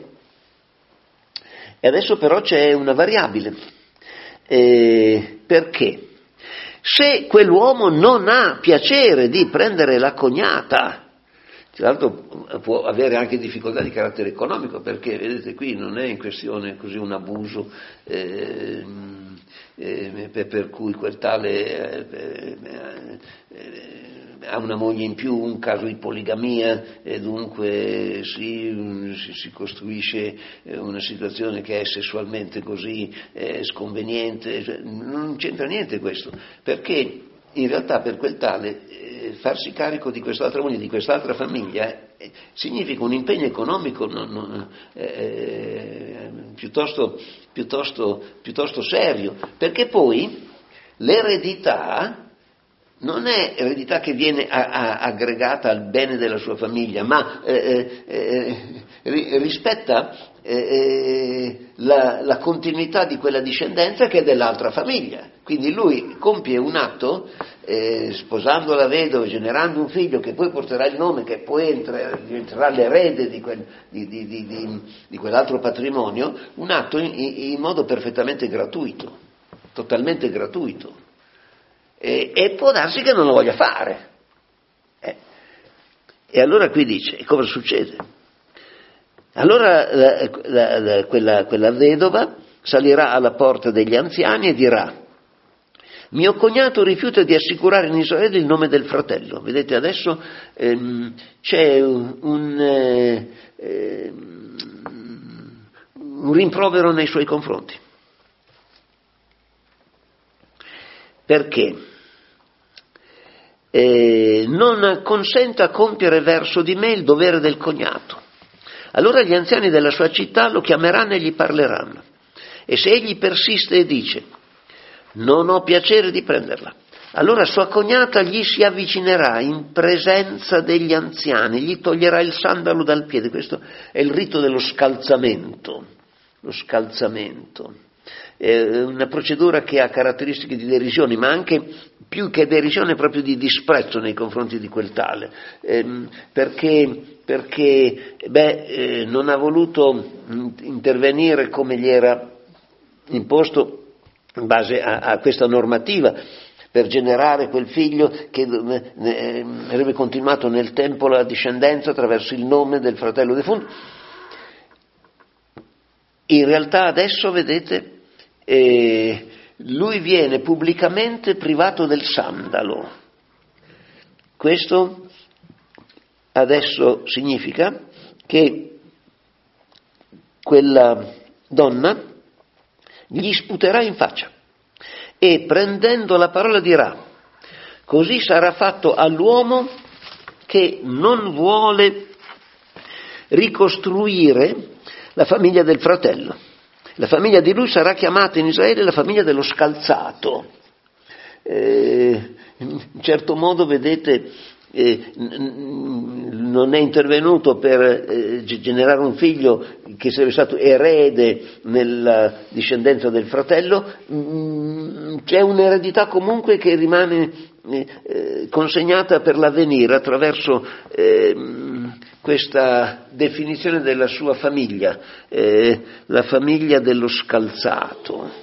E adesso però c'è una variabile, eh, perché se quell'uomo non ha piacere di prendere la cognata, tra l'altro può avere anche difficoltà di carattere economico, perché vedete qui non è in questione così un abuso eh, eh, per, per cui quel tale eh, eh, ha una moglie in più, un caso di poligamia, e dunque si, si, si costruisce una situazione che è sessualmente così eh, sconveniente. Cioè, non c'entra niente questo, perché in realtà per quel tale eh, farsi carico di quest'altra moglie, di quest'altra famiglia, eh, significa un impegno economico non, non, eh, piuttosto, piuttosto, piuttosto serio, perché poi l'eredità non è eredità che viene a, a, aggregata al bene della sua famiglia, ma eh, eh, eh, rispetta eh, la, la continuità di quella discendenza che è dell'altra famiglia. Quindi lui compie un atto eh, sposando la vedova, generando un figlio che poi porterà il nome, che poi entra, diventerà l'erede di, quel, di, di, di, di, di quell'altro patrimonio, un atto in, in modo perfettamente gratuito, totalmente gratuito. E, e può darsi che non lo voglia fare. Eh. E allora qui dice, e cosa succede? Allora la, la, la, quella, quella vedova salirà alla porta degli anziani e dirà: mio cognato rifiuta di assicurare in Israele il nome del fratello. Vedete, adesso ehm, c'è un, un, eh, un rimprovero nei suoi confronti. Perché? Eh, non consenta a compiere verso di me il dovere del cognato. Allora gli anziani della sua città lo chiameranno e gli parleranno. E se egli persiste e dice: non ho piacere di prenderla. Allora sua cognata gli si avvicinerà in presenza degli anziani, gli toglierà il sandalo dal piede. Questo è il rito dello scalzamento, lo scalzamento. È una procedura che ha caratteristiche di derisione, ma anche più che derisione proprio di disprezzo nei confronti di quel tale, ehm, perché, perché beh, eh, non ha voluto intervenire come gli era imposto in base a, a questa normativa, per generare quel figlio che eh, avrebbe continuato nel tempo la discendenza attraverso il nome del fratello defunto. In realtà adesso, vedete, eh, lui viene pubblicamente privato del sandalo. Questo adesso significa che quella donna gli sputerà in faccia e prendendo la parola dirà: così sarà fatto all'uomo che non vuole ricostruire la famiglia del fratello. La famiglia di lui sarà chiamata in Israele la famiglia dello scalzato. Eh, in certo modo, vedete, eh, non è intervenuto per eh, generare un figlio che sarebbe stato erede nella discendenza del fratello. Mm, c'è un'eredità comunque che rimane eh, consegnata per l'avvenire attraverso eh, questa definizione della sua famiglia, eh, la famiglia dello scalzato.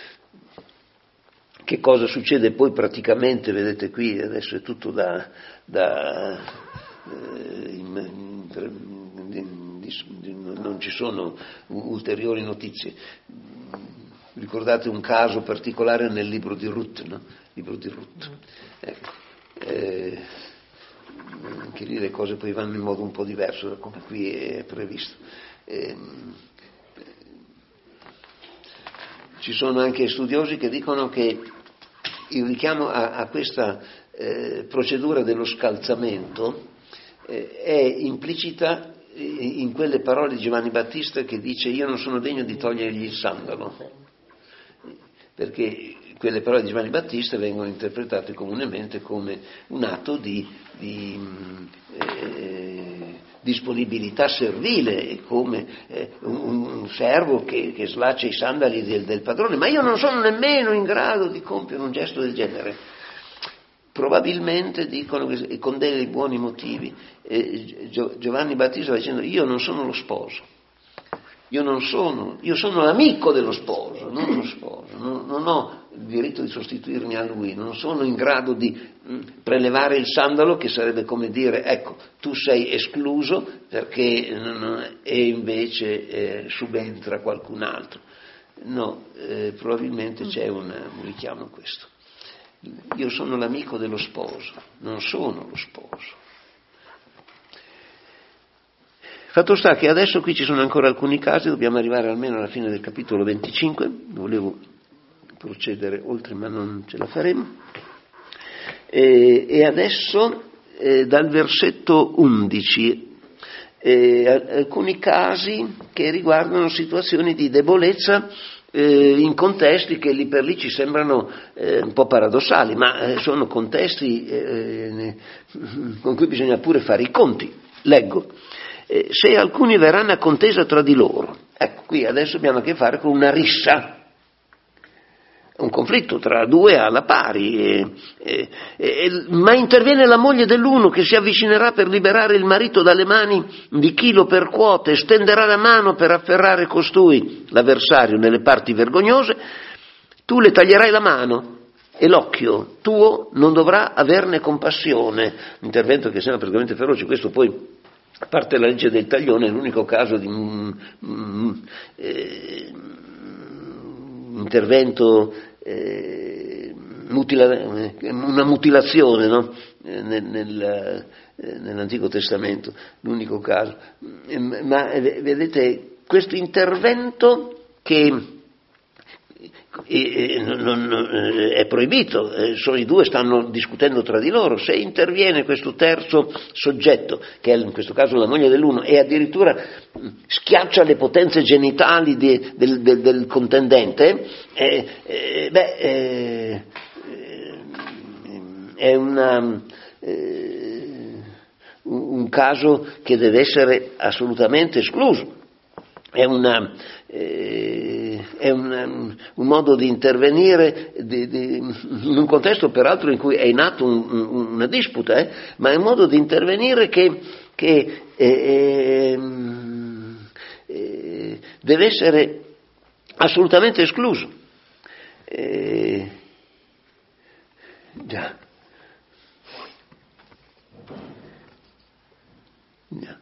Che cosa succede poi praticamente? Vedete qui, adesso è tutto da, da eh, in, in, in, non ci sono ulteriori notizie. Ricordate un caso particolare nel libro di Ruth, no? Libro di Ruth. Ecco. Eh, anche lì le cose poi vanno in modo un po' diverso da come qui è previsto. Eh, Ci sono anche studiosi che dicono che il richiamo a, a questa eh, procedura dello scalzamento eh, è implicita in quelle parole di Giovanni Battista che dice: io non sono degno di togliergli il sandalo, perché quelle parole di Giovanni Battista vengono interpretate comunemente come un atto di, di eh, disponibilità servile, come eh, un, un servo che, che slaccia i sandali del, del padrone, ma io non sono nemmeno in grado di compiere un gesto del genere. Probabilmente dicono che, con dei buoni motivi, eh, Giovanni Battista va dicendo: io non sono lo sposo, io non sono, io sono l'amico dello sposo, non lo sposo, non, non ho il diritto di sostituirmi a lui, non sono in grado di mh, prelevare il sandalo, che sarebbe come dire: ecco, tu sei escluso perché mh, e invece eh, subentra qualcun altro. No, eh, probabilmente c'è un, un richiamo a questo. Io sono l'amico dello sposo, non sono lo sposo. Fatto sta che adesso qui ci sono ancora alcuni casi, dobbiamo arrivare almeno alla fine del capitolo venticinque, volevo procedere oltre ma non ce la faremo, e, e adesso eh, dal versetto undici eh, alcuni casi che riguardano situazioni di debolezza eh, in contesti che lì per lì ci sembrano eh, un po' paradossali, ma eh, sono contesti eh, con cui bisogna pure fare i conti. Leggo: eh, se alcuni verranno a contesa tra di loro. Ecco, qui adesso abbiamo a che fare con una rissa, un conflitto tra due alla pari, e, e, e, ma interviene la moglie dell'uno che si avvicinerà per liberare il marito dalle mani di chi lo percuote e stenderà la mano per afferrare costui, l'avversario, nelle parti vergognose. Tu le taglierai la mano e l'occhio tuo non dovrà averne compassione. Intervento che sembra praticamente feroce. Questo poi, a parte la legge del taglione, è l'unico caso di mm, mm, eh, intervento eh, mutila, una mutilazione, no? nel, nel, nell'Antico Testamento, l'unico caso. Ma vedete, questo intervento che E, e, non, non, è proibito, eh, sono i due, stanno discutendo tra di loro. Se interviene questo terzo soggetto, che è in questo caso la moglie dell'uno, e addirittura schiaccia le potenze genitali di, del, del, del contendente, eh, eh, beh, eh, è una, eh, un caso che deve essere assolutamente escluso. È, una, eh, è un, un modo di intervenire di, di, in un contesto peraltro in cui è in atto un, un, una disputa, eh, ma è un modo di intervenire che, che eh, eh, deve essere assolutamente escluso. Eh, già. Già.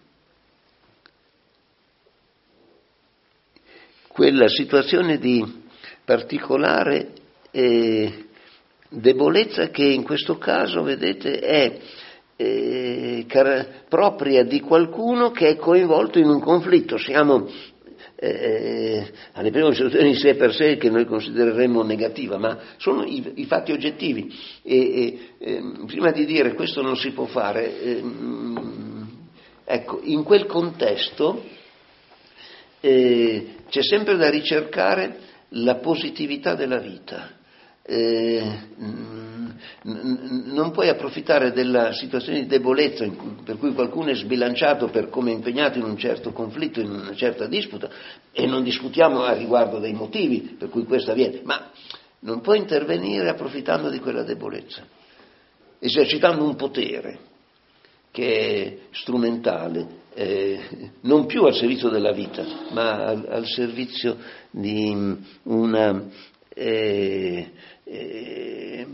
Quella situazione di particolare eh, debolezza che in questo caso, vedete, è eh, car- propria di qualcuno che è coinvolto in un conflitto. Siamo eh, alle prime osservazioni in sé per sé che noi considereremmo negativa, ma sono i, i fatti oggettivi. E, e, eh, prima di dire questo non si può fare, eh, ecco, in quel contesto Eh, c'è sempre da ricercare la positività della vita. Eh, n- n- non puoi approfittare della situazione di debolezza in cui, per cui qualcuno è sbilanciato per come è impegnato in un certo conflitto, in una certa disputa, e non discutiamo a riguardo dei motivi per cui questo avviene, ma non puoi intervenire approfittando di quella debolezza, esercitando un potere che è strumentale, Eh, non più al servizio della vita, ma al, al servizio di una eh, eh,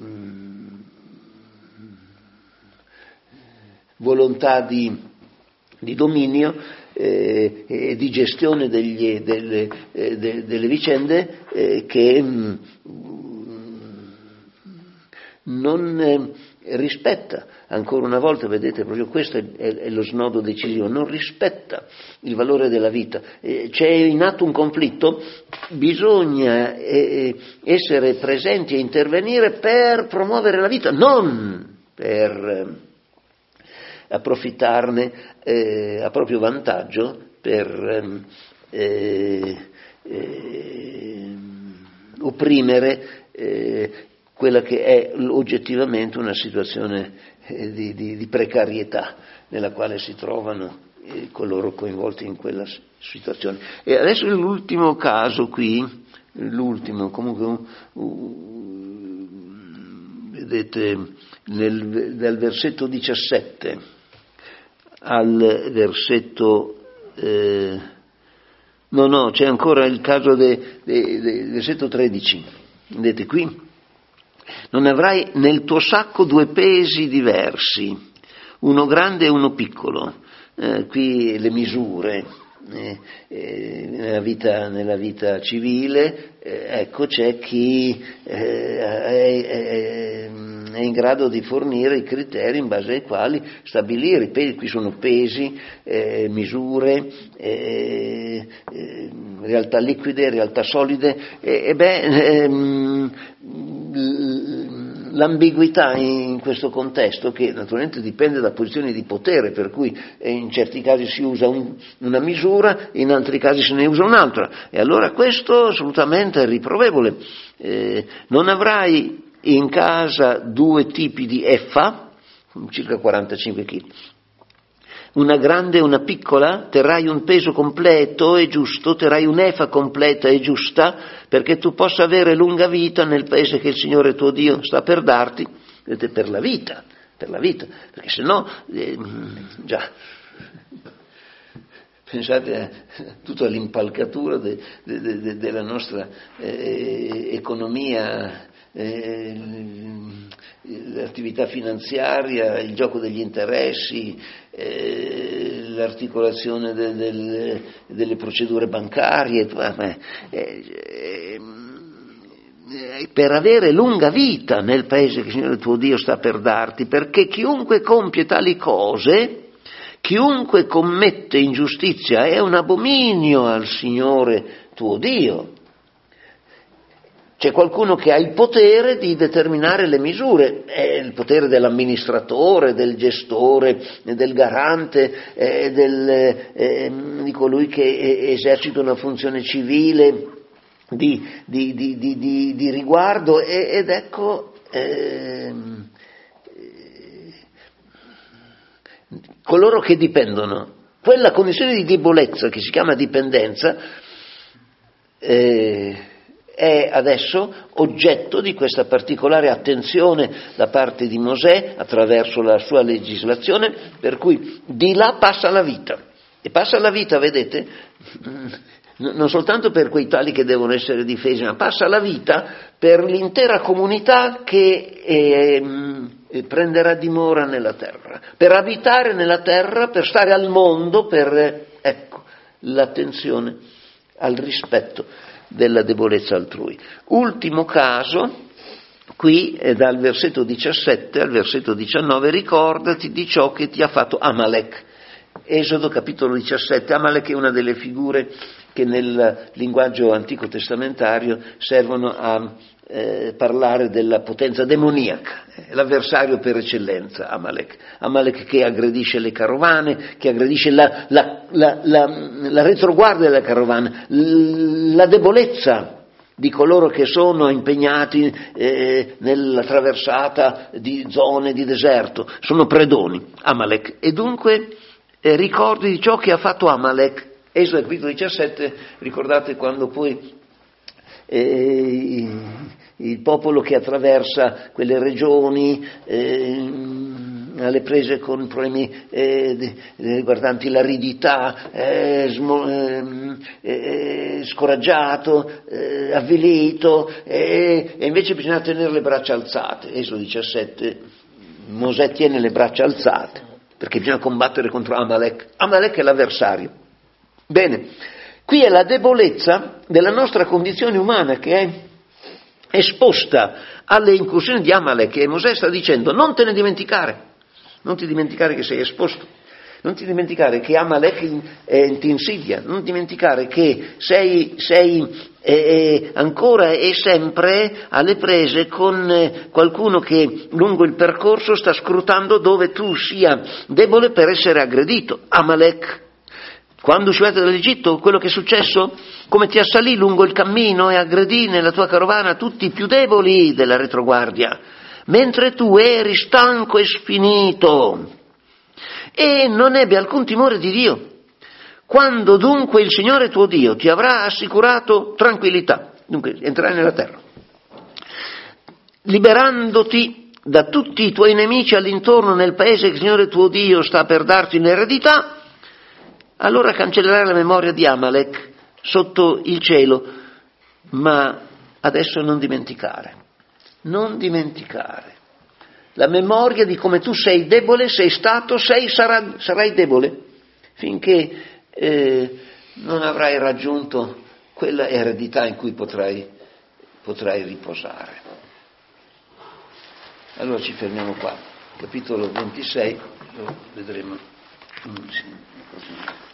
volontà di, di dominio eh, e di gestione degli, delle, eh, de, delle vicende eh, che mh, non eh, rispetta, ancora una volta, vedete, proprio questo è, è, è lo snodo decisivo, non rispetta il valore della vita. Eh, c'è in atto un conflitto, bisogna eh, essere presenti e intervenire per promuovere la vita, non per eh, approfittarne eh, a proprio vantaggio, per eh, eh, opprimere eh, quella che è oggettivamente una situazione eh, di, di, di precarietà nella quale si trovano eh, coloro coinvolti in quella situazione. E adesso l'ultimo caso qui, l'ultimo, comunque, uh, uh, vedete, nel, dal versetto diciassette al versetto... Eh, no, no, c'è ancora il caso del de, de, versetto tredici, vedete qui. Non avrai nel tuo sacco due pesi diversi, uno grande e uno piccolo. Eh, qui le misure eh, eh, nella, vita, nella vita civile, eh, ecco, c'è chi eh, è, è, è in grado di fornire i criteri in base ai quali stabilire i pesi. Qui sono pesi, eh, misure, eh, eh, realtà liquide, realtà solide, e eh, beh ehm, l'ambiguità in questo contesto, che naturalmente dipende da posizioni di potere, per cui in certi casi si usa un, una misura, in altri casi se ne usa un'altra, e allora questo assolutamente è riprovevole. Eh, non avrai in casa due tipi di effa, circa quarantacinque chili, una grande e una piccola, terrai un peso completo e giusto, terrai un'efa completa e giusta, perché tu possa avere lunga vita nel paese che il Signore tuo Dio sta per darti, vedete, per la vita, per la vita, perché se no, eh, già, pensate a tutta l'impalcatura de, de, de, de, della nostra eh, economia, eh, l'attività finanziaria, il gioco degli interessi, eh, l'articolazione de, del, delle procedure bancarie, eh, eh, per avere lunga vita nel paese che il Signore tuo Dio sta per darti, perché chiunque compie tali cose, chiunque commette ingiustizia è un abominio al Signore tuo Dio. C'è qualcuno che ha il potere di determinare le misure, è il potere dell'amministratore, del gestore, del garante, eh, del, eh, di colui che esercita una funzione civile di, di, di, di, di, di riguardo, ed ecco eh, coloro che dipendono. Quella condizione di debolezza che si chiama dipendenza eh, è adesso oggetto di questa particolare attenzione da parte di Mosè attraverso la sua legislazione, per cui di là passa la vita. E passa la vita, vedete, non soltanto per quei tali che devono essere difesi, ma passa la vita per l'intera comunità che eh, prenderà dimora nella terra, per abitare nella terra, per stare al mondo, per, ecco, l'attenzione al rispetto della debolezza altrui. Ultimo caso, qui è dal versetto diciassette al versetto diciannove, ricordati di ciò che ti ha fatto Amalek. Esodo capitolo diciassette, Amalek è una delle figure che nel linguaggio antico testamentario servono a eh, parlare della potenza demoniaca, è l'avversario per eccellenza Amalek. Amalek che aggredisce le carovane, che aggredisce la, la, la, la, la retroguardia della carovana, la debolezza di coloro che sono impegnati eh, nella traversata di zone di deserto, sono predoni, Amalek, e dunque eh, ricordi di ciò che ha fatto Amalek. Esodo capitolo diciassette, ricordate quando poi eh, il popolo che attraversa quelle regioni eh, alle prese con problemi eh, riguardanti l'aridità, eh, smo, eh, eh, scoraggiato, eh, avvilito, eh, e invece bisogna tenere le braccia alzate. Esodo diciassette, Mosè tiene le braccia alzate perché bisogna combattere contro Amalek. Amalek è l'avversario. Bene, qui è la debolezza della nostra condizione umana che è esposta alle incursioni di Amalek, e Mosè sta dicendo non te ne dimenticare, non ti dimenticare che sei esposto, non ti dimenticare che Amalek eh, ti insidia, non dimenticare che sei, sei eh, ancora e sempre alle prese con eh, qualcuno che lungo il percorso sta scrutando dove tu sia debole per essere aggredito. Amalek. Quando uscivate dall'Egitto, quello che è successo, come ti assalì lungo il cammino e aggredì nella tua carovana tutti i più deboli della retroguardia, mentre tu eri stanco e sfinito e non ebbe alcun timore di Dio. Quando dunque il Signore tuo Dio ti avrà assicurato tranquillità, dunque entrerai nella terra, liberandoti da tutti i tuoi nemici all'intorno nel paese che il Signore tuo Dio sta per darti in eredità, allora cancellerai la memoria di Amalek sotto il cielo, ma adesso non dimenticare, non dimenticare la memoria di come tu sei debole, sei stato, sei, sarà, sarai debole, finché eh, non avrai raggiunto quella eredità in cui potrai, potrai riposare. Allora ci fermiamo qua, capitolo ventisei, lo vedremo.